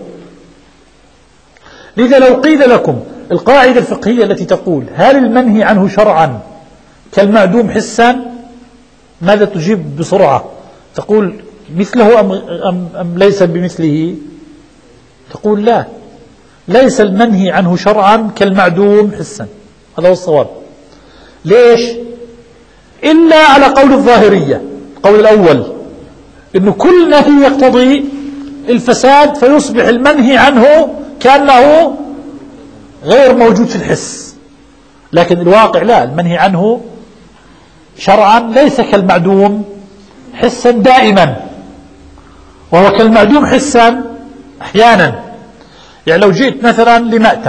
لذا لو قيل لكم القاعدة الفقهية التي تقول هل المنهي عنه شرعا كالمعدوم حسا، ماذا تجيب بسرعة؟ تقول مثله أم ليس بمثله؟ تقول لا، ليس المنهي عنه شرعا كالمعدوم حسا. هذا هو الصواب. ليش؟ إلا على قول الظاهرية، القول الأول إنه كل نهي يقتضي الفساد، فيصبح المنهي عنه كأنه غير موجود في الحس. لكن الواقع لا، المنهي عنه شرعا ليس كالمعدوم حسا دائما، وهو كالمعدوم حسا أحيانا. يعني لو جئت مثلا لمأتم،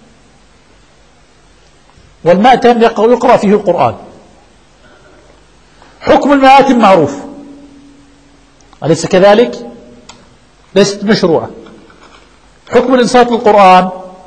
والمأتم يقرأ فيه القرآن، حكم المآتم معروف، أليس كذلك؟ ليست مشروعة. حكم الإنصات للقرآن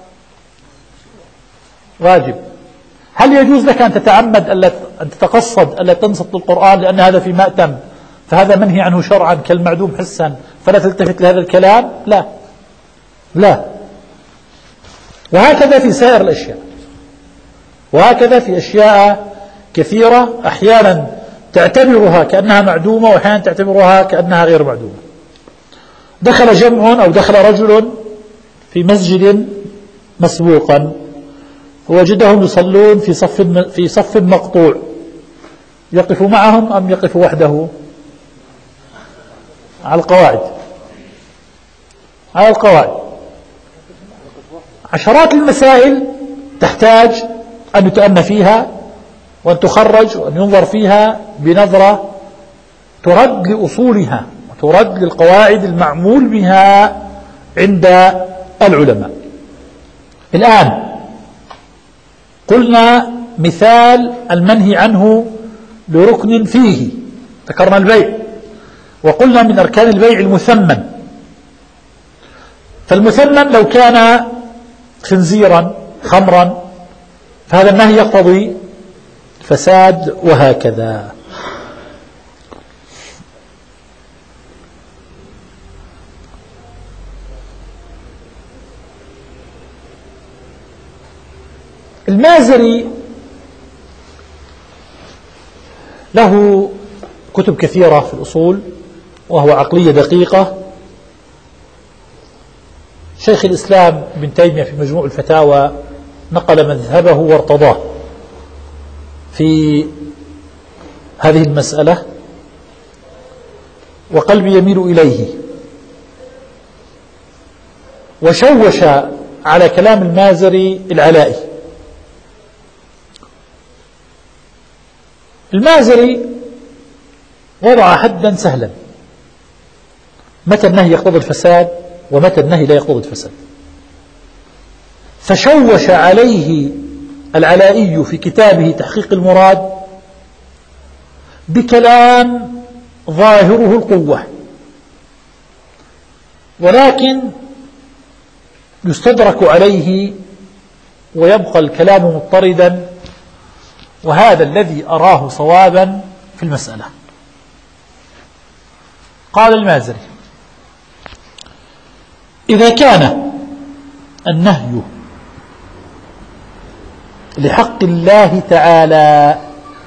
واجب. هل يجوز لك أن تتعمد أن تتقصد ألا تنصت للقرآن لأن هذا في مأتم، فهذا منهي عنه شرعا كالمعدوم حسا، فلا تلتفت لهذا الكلام؟ لا. وهكذا في سائر الأشياء، وهكذا في أشياء كثيرة أحيانا تعتبرها كأنها معدومة، وأحيانا تعتبرها كأنها غير معدومة. دخل جمع أو دخل رجل في مسجد مسبوقا، ووجدهم يصلون في صف مقطوع، يقف معهم أم يقف وحده؟ على القواعد. عشرات المسائل تحتاج أن يتأمل فيها، وأن تخرج، وأن ينظر فيها بنظرة ترد لأصولها وترد للقواعد المعمول بها عند العلماء. الآن قلنا مثال المنهي عنه لركن فيه، ذكرنا البيع، وقلنا من أركان البيع المثمن. فالمثمن لو كان خنزيرا خمرا فهذا النهي يقتضي فساد، وهكذا. المازري له كتب كثيرة في الأصول، وهو عقلية دقيقة. شيخ الإسلام ابن تيمية في مجموع الفتاوى نقل مذهبه وارتضاه في هذه المسألة، وقلبي يميل إليه، وشوش على كلام المازري العلائي. المازري وضع حدا سهلا، متى النهي يقتضي الفساد ومتى النهي لا يقتضي الفساد، فشوش عليه العلائي في كتابه تحقيق المراد بكلام ظاهره القوة، ولكن يستدرك عليه ويبقى الكلام مضطردا، وهذا الذي أراه صوابا في المسألة. قال المازري: إذا كان النهي لحق الله تعالى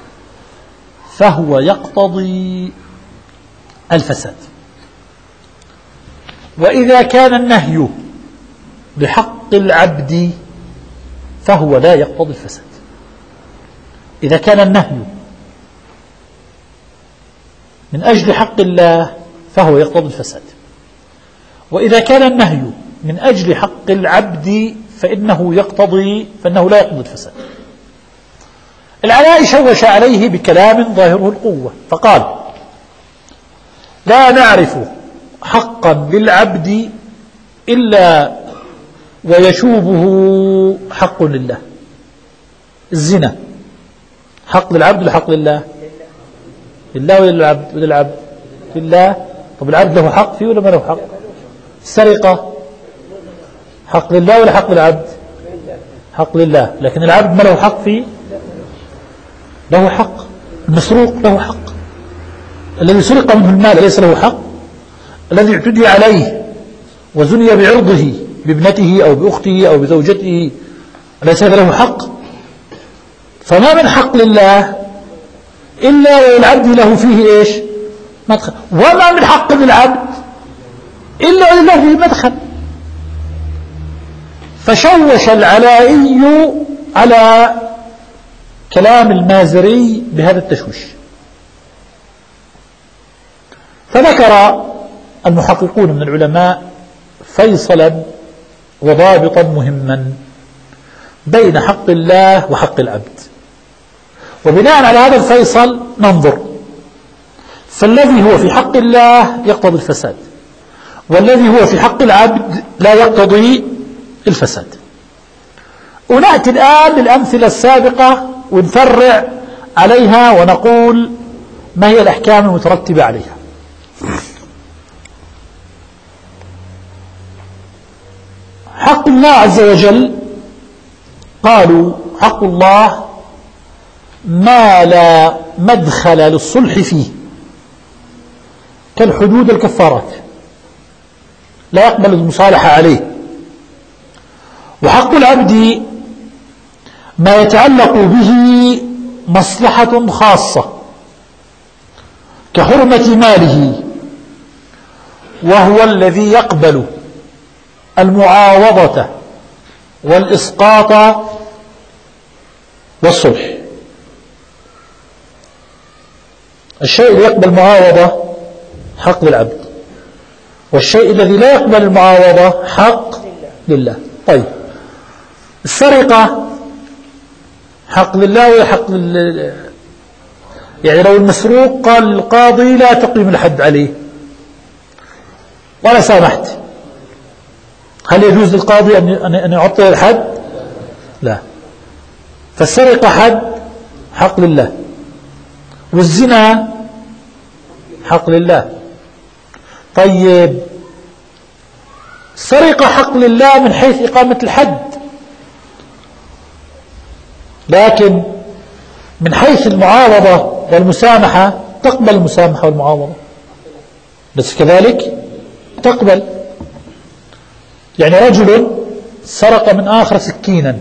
فهو يقتضي الفساد، وإذا كان النهي بحق العبد فهو لا يقتضي الفساد. إذا كان النهي من أجل حق الله فهو يقتضي الفساد، وإذا كان النهي من أجل حق العبد فإنه لا يقتضي الفساد. العلائي شوش عليه بكلام ظاهره القوة فقال: لا نعرف حقا للعبد إلا ويشوبه حق لله. الزنا حق للعبد ولا حق لله؟ لله ولا للعبد؟ وللعبد لله. طب العبد له حق فيه ولا ما له حق؟ السرقة حق لله ولا حق للعبد؟ حق لله، لكن العبد ما له حق فيه؟ له حق. المسروق له حق، الذي سرق منه المال ليس له حق؟ الذي اعتدي عليه وزني بعرضه بابنته أو بأخته أو بزوجته ليس هذا له حق؟ فما من حق لله إلا والعبد له فيه إيش؟ مدخل، وما من حق للعبد إلا ولله فيه مدخل. فشوش العلائي على كلام المازري بهذا التشويش. فذكر المحققون من العلماء فيصلا وضابطا مهما بين حق الله وحق العبد، وبناء على هذا الفيصل ننظر، فالذي هو في حق الله يقتضي الفساد، والذي هو في حق العبد لا يقتضي الفساد. ونأتي الآن للأمثلة السابقة ونفرع عليها ونقول ما هي الأحكام المترتبة عليها. حق الله عز وجل، قالوا حق الله ما لا مدخل للصلح فيه كالحدود الكفارات، لا يقبل المصالحة عليه. وحق العبد ما يتعلق به مصلحة خاصة كحرمة ماله، وهو الذي يقبل المعاوضة والإسقاط والصلح. الشيء اللي يقبل المعاوضة حق للعبد، والشيء الذي لا يقبل المعاوضة حق لله. طيب، السرقة حق لله ولا حق يعني لو المسروق قال القاضي لا تقيم الحد عليه ولا سامحت، هل يجوز للقاضي أن يعطل الحد؟ لا. فالسرقة حق لله، والزنا حق لله. طيب، السرقة حق لله من حيث إقامة الحد، لكن من حيث المعاوضة والمسامحة تقبل المسامحة والمعاوضة، بس كذلك تقبل. يعني رجل سرق من آخر سكينا،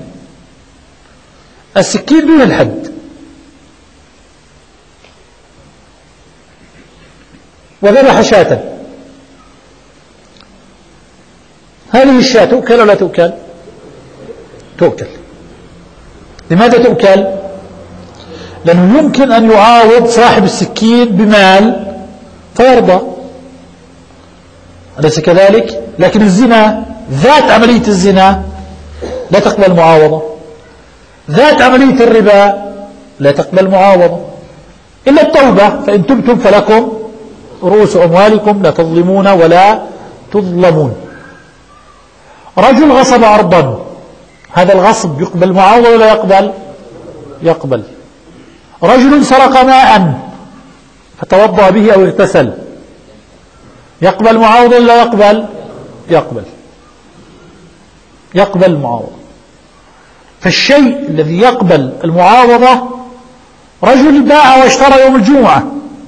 السكين دون الحد، وذبح شاة، هذه الشاة تؤكل ولا لا تؤكل؟ تؤكل. لماذا تؤكل؟ لأنه يمكن أن يعاوض صاحب السكين بمال فيرضى، أليس كذلك؟ لكن الزنا ذات عملية الزنا لا تقبل معاوضة، ذات عملية الربا لا تقبل معاوضة، إلا التوبة، فإن تبتم فلكم رؤوس أموالكم لا تظلمون ولا تظلمون. رجل غصب أرضا، هذا الغصب يقبل معاوضة ولا يقبل؟ يقبل. رجل سرق ماء فتوضأ به أو اغتسل، يقبل معاوضة ولا يقبل؟ يقبل، يقبل المعاوضة. فالشيء الذي يقبل المعاوضة، رجل باع واشترى يوم الجمعة،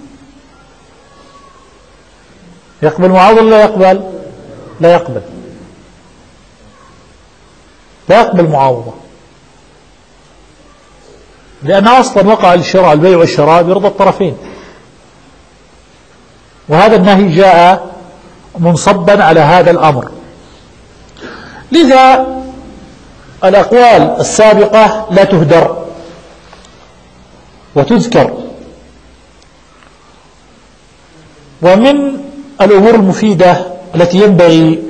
يقبل معاوضة ولا لا يقبل؟ لا يقبل، لا يقبل معاوضة، لأن أصلا وقع الشراء، البيع والشراء برضا الطرفين، وهذا النهي جاء منصبا على هذا الأمر. لذا الأقوال السابقة لا تهدر وتذكر. ومن الأمور المفيدة التي ينبغي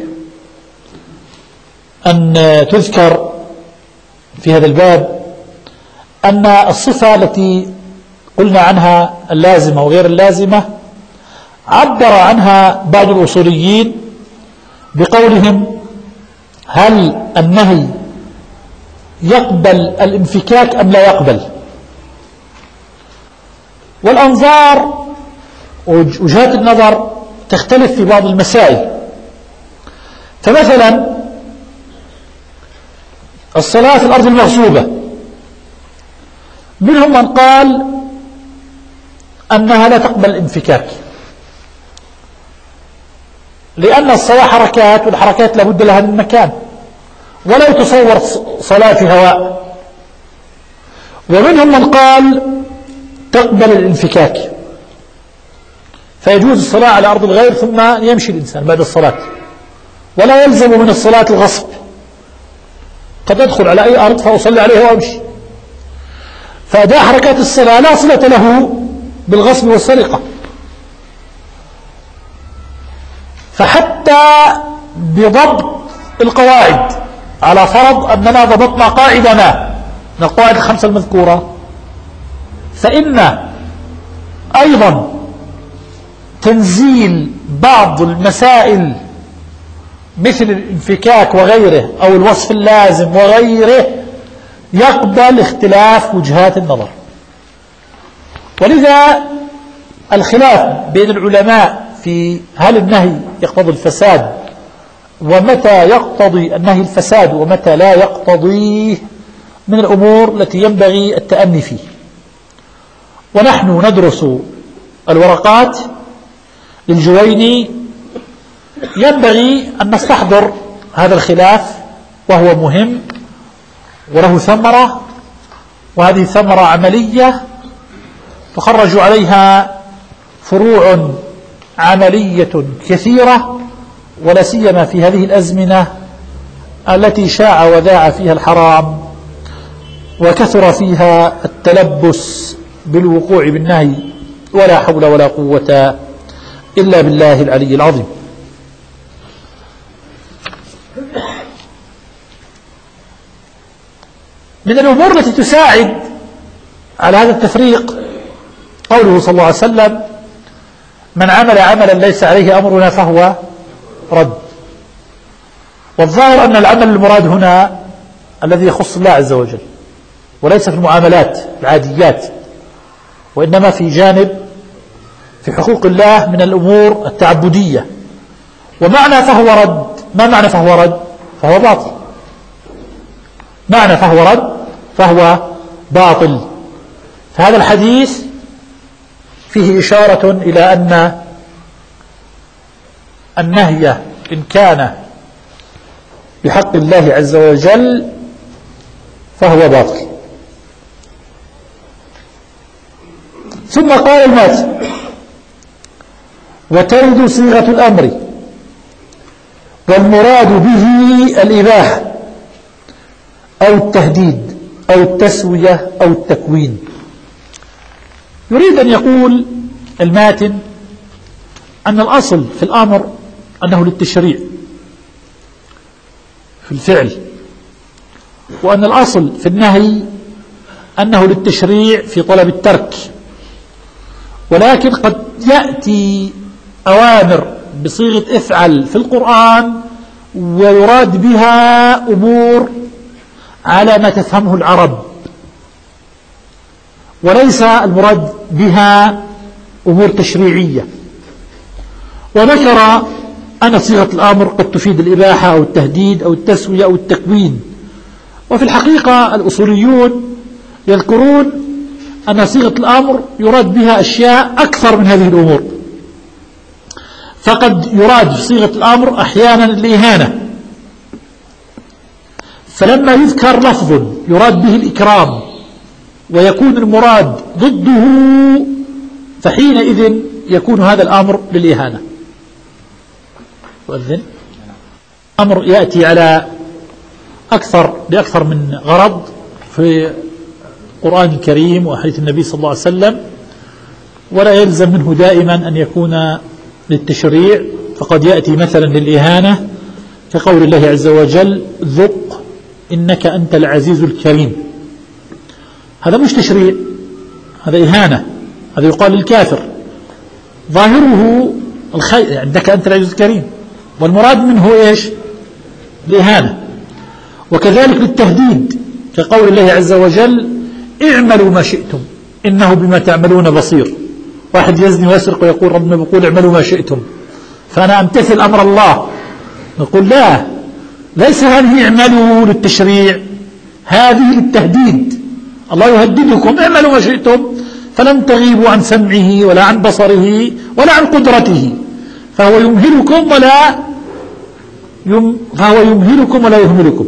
أن تذكر في هذا الباب أن الصفة التي قلنا عنها اللازمة وغير اللازمة عبر عنها بعض الأصوليين بقولهم: هل النهي يقبل الانفكاك أم لا يقبل؟ والأنظار وجهات النظر تختلف في بعض المسائل. فمثلا الصلاة في الأرض المغصوبة، منهم من قال أنها لا تقبل الانفكاك، لأن الصلاة حركات، والحركات لابد لها من مكان، ولا يتصور صلاة في هواء. ومنهم من قال تقبل الانفكاك، فيجوز الصلاة على أرض الغير ثم يمشي الإنسان بعد الصلاة، ولا يلزم من الصلاة الغصب، قد أدخل على أي أرض فأصلي عليها وأمشي. فأداء حركات الصلاة لا صلة له بالغصب والسرقة. فحتى بضبط القواعد، على فرض أننا ضبطنا قاعدنا من القواعد الخمسة المذكورة، فإن أيضا تنزيل بعض المسائل مثل الانفكاك وغيره أو الوصف اللازم وغيره يقبل اختلاف وجهات النظر. ولذا الخلاف بين العلماء في هل النهي يقتضي الفساد ومتى يقتضي النهي الفساد ومتى لا يقتضيه من الأمور التي ينبغي التأني فيه. ونحن ندرس الورقات للجويني، ينبغي أن نستحضر هذا الخلاف، وهو مهم وله ثمرة، وهذه ثمرة عملية تخرج عليها فروع عملية كثيرة، ولا سيما في هذه الأزمنة التي شاع وذاع فيها الحرام وكثر فيها التلبس بالوقوع بالنهي، ولا حول ولا قوة إلا بالله العلي العظيم. من الأمور التي تساعد على هذا التفريق قوله صلى الله عليه وسلم: من عمل عملا ليس عليه أمرنا فهو رد. والظاهر أن العمل المراد هنا الذي يخص الله عز وجل، وليس في المعاملات العاديات، وإنما في جانب في حقوق الله من الأمور التعبدية. ومعنى فهو رد، ما معنى فهو رد؟ فهو باطل. معنى فهو رد فهو باطل. فهذا الحديث فيه إشارة إلى أن النهي إن كان بحق الله عز وجل فهو باطل. ثم قال الماتن: وترد صيغة الأمر والمراد به الإباحة أو التهديد أو التسوية أو التكوين. يريد أن يقول الماتن أن الأصل في الأمر أنه للتشريع في الفعل، وأن الأصل في النهي أنه للتشريع في طلب الترك، ولكن قد يأتي أوامر بصيغة افعل في القرآن ويراد بها أمور على ما تفهمه العرب، وليس المراد بها أمور تشريعية. وذكر أن صيغة الأمر قد تفيد الإباحة أو التهديد أو التسوية أو التكوين، وفي الحقيقة الأصوليون يذكرون أن صيغة الأمر يراد بها أشياء أكثر من هذه الأمور، فقد يراد في صيغة الأمر أحيانا الإهانة، فلما يذكر لفظ يراد به الإكرام ويكون المراد ضده فحينئذ يكون هذا الأمر للإهانة. وأذن أمر يأتي على بأكثر من غرض في القرآن الكريم وحديث النبي صلى الله عليه وسلم، ولا يلزم منه دائما أن يكون للتشريع، فقد يأتي مثلا للإهانة كقول الله عز وجل ذق إنك أنت العزيز الكريم، هذا مش تشريع، هذا إهانة، هذا يقال للكافر، ظاهره الخير، إنك أنت العزيز الكريم، والمراد منه إيش؟ الإهانة. وكذلك للتهديد كقول الله عز وجل اعملوا ما شئتم إنه بما تعملون بصير. واحد يزني ويسرق ويقول ربنا بيقول اعملوا ما شئتم، فأنا أمتثل أمر الله، نقول لا، ليس هذه اعملوا للتشريع، هذه للتهديد، الله يهددكم اعملوا ما شئتم فلن تغيبوا عن سمعه ولا عن بصره ولا عن قدرته، فهو يمهلكم ولا يهملكم.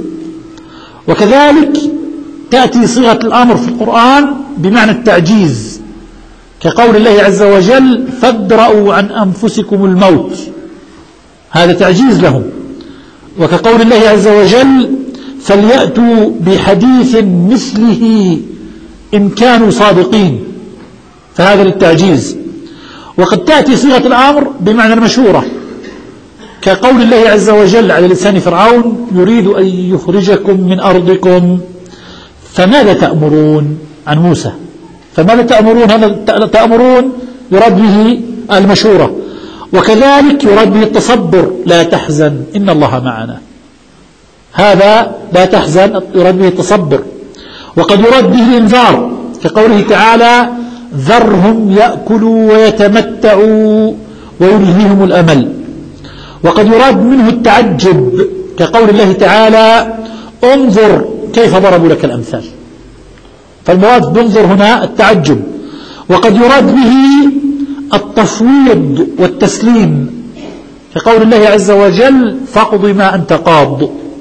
وكذلك تأتي صيغة الأمر في القرآن بمعنى التعجيز كقول الله عز وجل فادرأوا عن أنفسكم الموت، هذا تعجيز لهم. وكقول الله عز وجل فليأتوا بحديث مثله إن كانوا صادقين، فهذا للتعجيز. وقد تأتي صيغة الأمر بمعنى المشورة كقول الله عز وجل على لسان فرعون يريد أن يخرجكم من أرضكم فماذا تأمرون عن موسى، فماذا تأمرون، هذا تأمرون يراد به المشورة. وكذلك يراد به التصبر لا تحزن إن الله معنا، هذا لا تحزن يراد به التصبر. وقد يراد به الإنذار كقوله تعالى ذرهم يأكلوا ويتمتعوا ويلهيهم الأمل. وقد يراد منه التعجب كقول الله تعالى انظر كيف ضربوا لك الأمثال، فالمراد بانظر هنا التعجب. وقد يراد به التفويض والتسليم كقول الله عز وجل فاقض ما أنت قاض.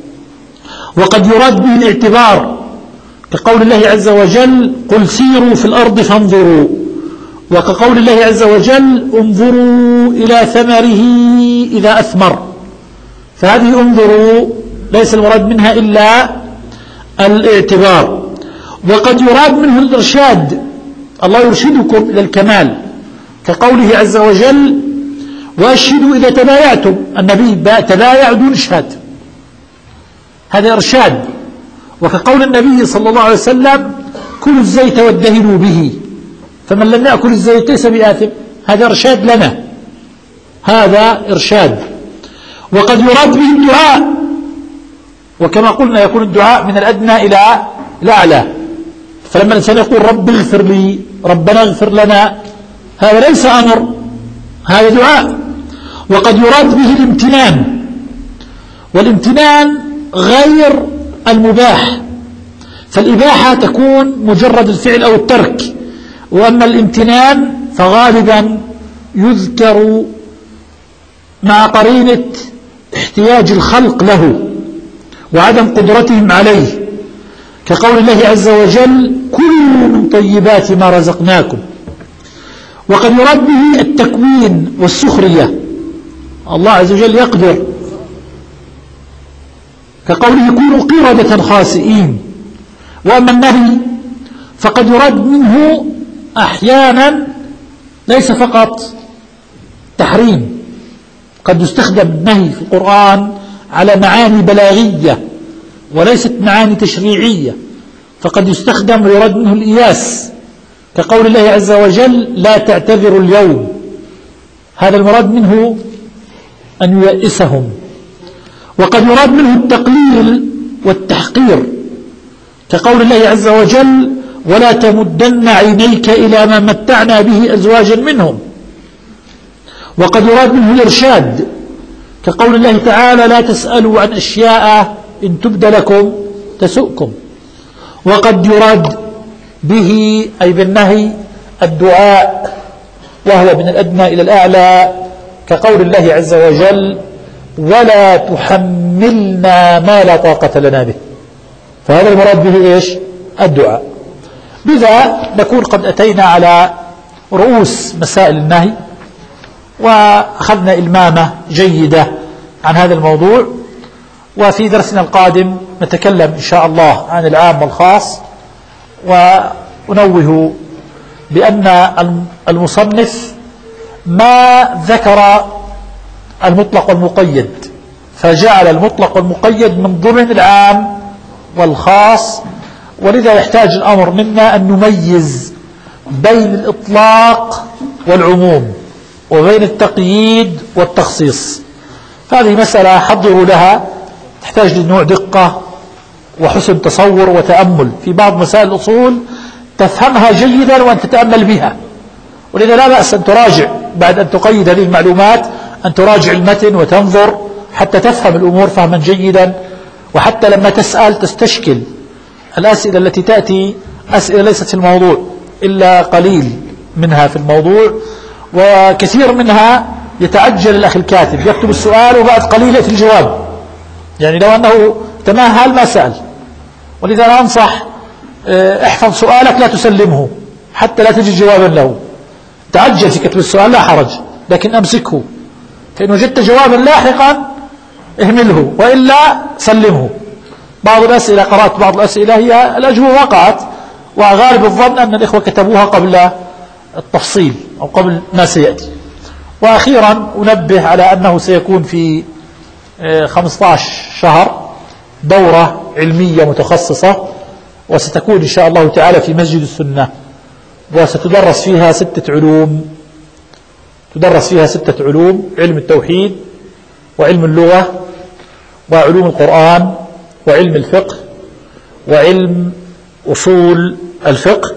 وقد يراد به الاعتبار كقول الله عز وجل قل سيروا في الأرض فانظروا، وكقول الله عز وجل انظروا إلى ثمره إذا أثمر، فهذه انظروا ليس المراد منها إلا الاعتبار. وقد يراد منه الإرشاد، الله يرشدكم إلى الكمال كقوله عز وجل وأشهدوا إذا تبايعتم، النبي تبايع دون إشهاد، هذا إرشاد. وكقول النبي صلى الله عليه وسلم كلوا الزيت وادهنوا به، فمن لم يأكل الزيت ليس بآثم، هذا إرشاد لنا، هذا إرشاد. وقد يراد به الدعاء، وكما قلنا يكون الدعاء من الأدنى إلى الأعلى، فلما الإنسان يقول رب اغفر لي ربنا اغفر لنا، هذا ليس أمر، هذا دعاء. وقد يراد به الامتنان، والامتنان غير المباح، فالإباحة تكون مجرد الفعل أو الترك، وأما الامتنان فغالبا يذكر مع قرينة احتياج الخلق له وعدم قدرتهم عليه كقول الله عز وجل كلوا من طيبات ما رزقناكم. وقد يراد به التكوين والسخرية، الله عز وجل يقدر كقوله كونوا قردة خاسئين. وأما النهي فقد يراد منه أحيانا ليس فقط تحريم، قد يستخدم النهي في القرآن على معاني بلاغية وليست معاني تشريعية، فقد يستخدم ويراد منه الإياس كقول الله عز وجل لا تعتذروا اليوم، هذا المراد منه أن ييئسهم. وقد يراد منه التقليل والتحقير كقول الله عز وجل ولا تمدن عينيك إلى ما متعنا به أزواجا منهم. وقد يراد منه الإرشاد كقول الله تعالى لا تسألوا عن أشياء إن تبد لكم تسؤكم. وقد يراد به أي بالنهي الدعاء وهو من الأدنى إلى الأعلى كقول الله عز وجل ولا تحملنا ما لا طاقة لنا به، فهذا المراد به إيش؟ الدعاء. بذا نكون قد أتينا على رؤوس مسائل النهي وأخذنا إلمامة جيدة عن هذا الموضوع، وفي درسنا القادم نتكلم إن شاء الله عن العام والخاص. وأنوه بأن المصنف ما ذكر المطلق والمقيد، فجعل المطلق والمقيد من ضمن العام والخاص، ولذا يحتاج الأمر منا أن نميز بين الإطلاق والعموم وبين التقييد والتخصيص. فهذه مسألة حضروا لها، تحتاج لنوع دقة وحسن تصور وتأمل في بعض مسائل الأصول تفهمها جيدا وأن تتأمل بها، ولذا لا بأس أن تراجع بعد أن تقيد هذه المعلومات، أن تراجع المتن وتنظر حتى تفهم الأمور فهما جيدا، وحتى لما تسأل تستشكل الأسئلة التي تأتي أسئلة ليست في الموضوع إلا قليل منها في الموضوع، وكثير منها يتعجل الأخ الكاتب يكتب السؤال وبعد قليل يأتي الجواب، يعني لو أنه تماهل ما سأل. ولذا أنا أنصح احفظ سؤالك لا تسلمه حتى لا تجد جوابا له. تعجل في كتب السؤال لا حرج، لكن أمسكه، فإن وجدت جوابا لاحقا اهمله وإلا سلمه. بعض الأسئلة قرأت بعض الأسئلة هي الأجوبة وقعت، وغالب الظن أن الإخوة كتبوها قبل التفصيل أو قبل ما سيأتي. وأخيرا أنبه على أنه سيكون في 15 شهر دورة علمية متخصصة، وستكون إن شاء الله تعالى في مسجد السنة، وستدرس فيها 6 علوم. تدرس فيها 6 علوم: علم التوحيد، وعلم اللغة، وعلوم القرآن، وعلم الفقه، وعلم أصول الفقه.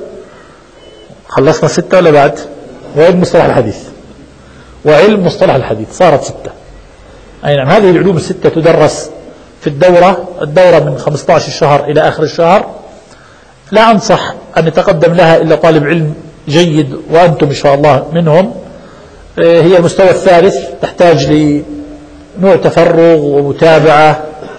خلصنا 6 ولا بعد؟ وعلم مصطلح الحديث، وعلم مصطلح الحديث، صارت 6. أي نعم، هذه العلوم ال6 تدرس في الدورة من 15 شهر إلى آخر الشهر. لا أنصح أن يتقدم لها إلا طالب علم جيد، وأنتم إن شاء الله منهم. هي المستوى الثالث، تحتاج لنوع تفرغ ومتابعة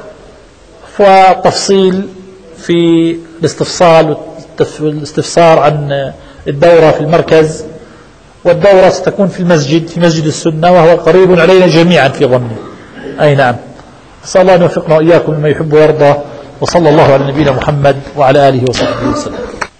وتفصيل في الاستفصال والاستفسار عن الدورة في المركز. والدورة ستكون في مسجد السنة، وهو قريب علينا جميعا في ظني. أي نعم. أسأل الله أن يوفقنا وإياكم لما يحب ويرضى، وصلى الله على نبينا محمد وعلى آله وصحبه وسلم.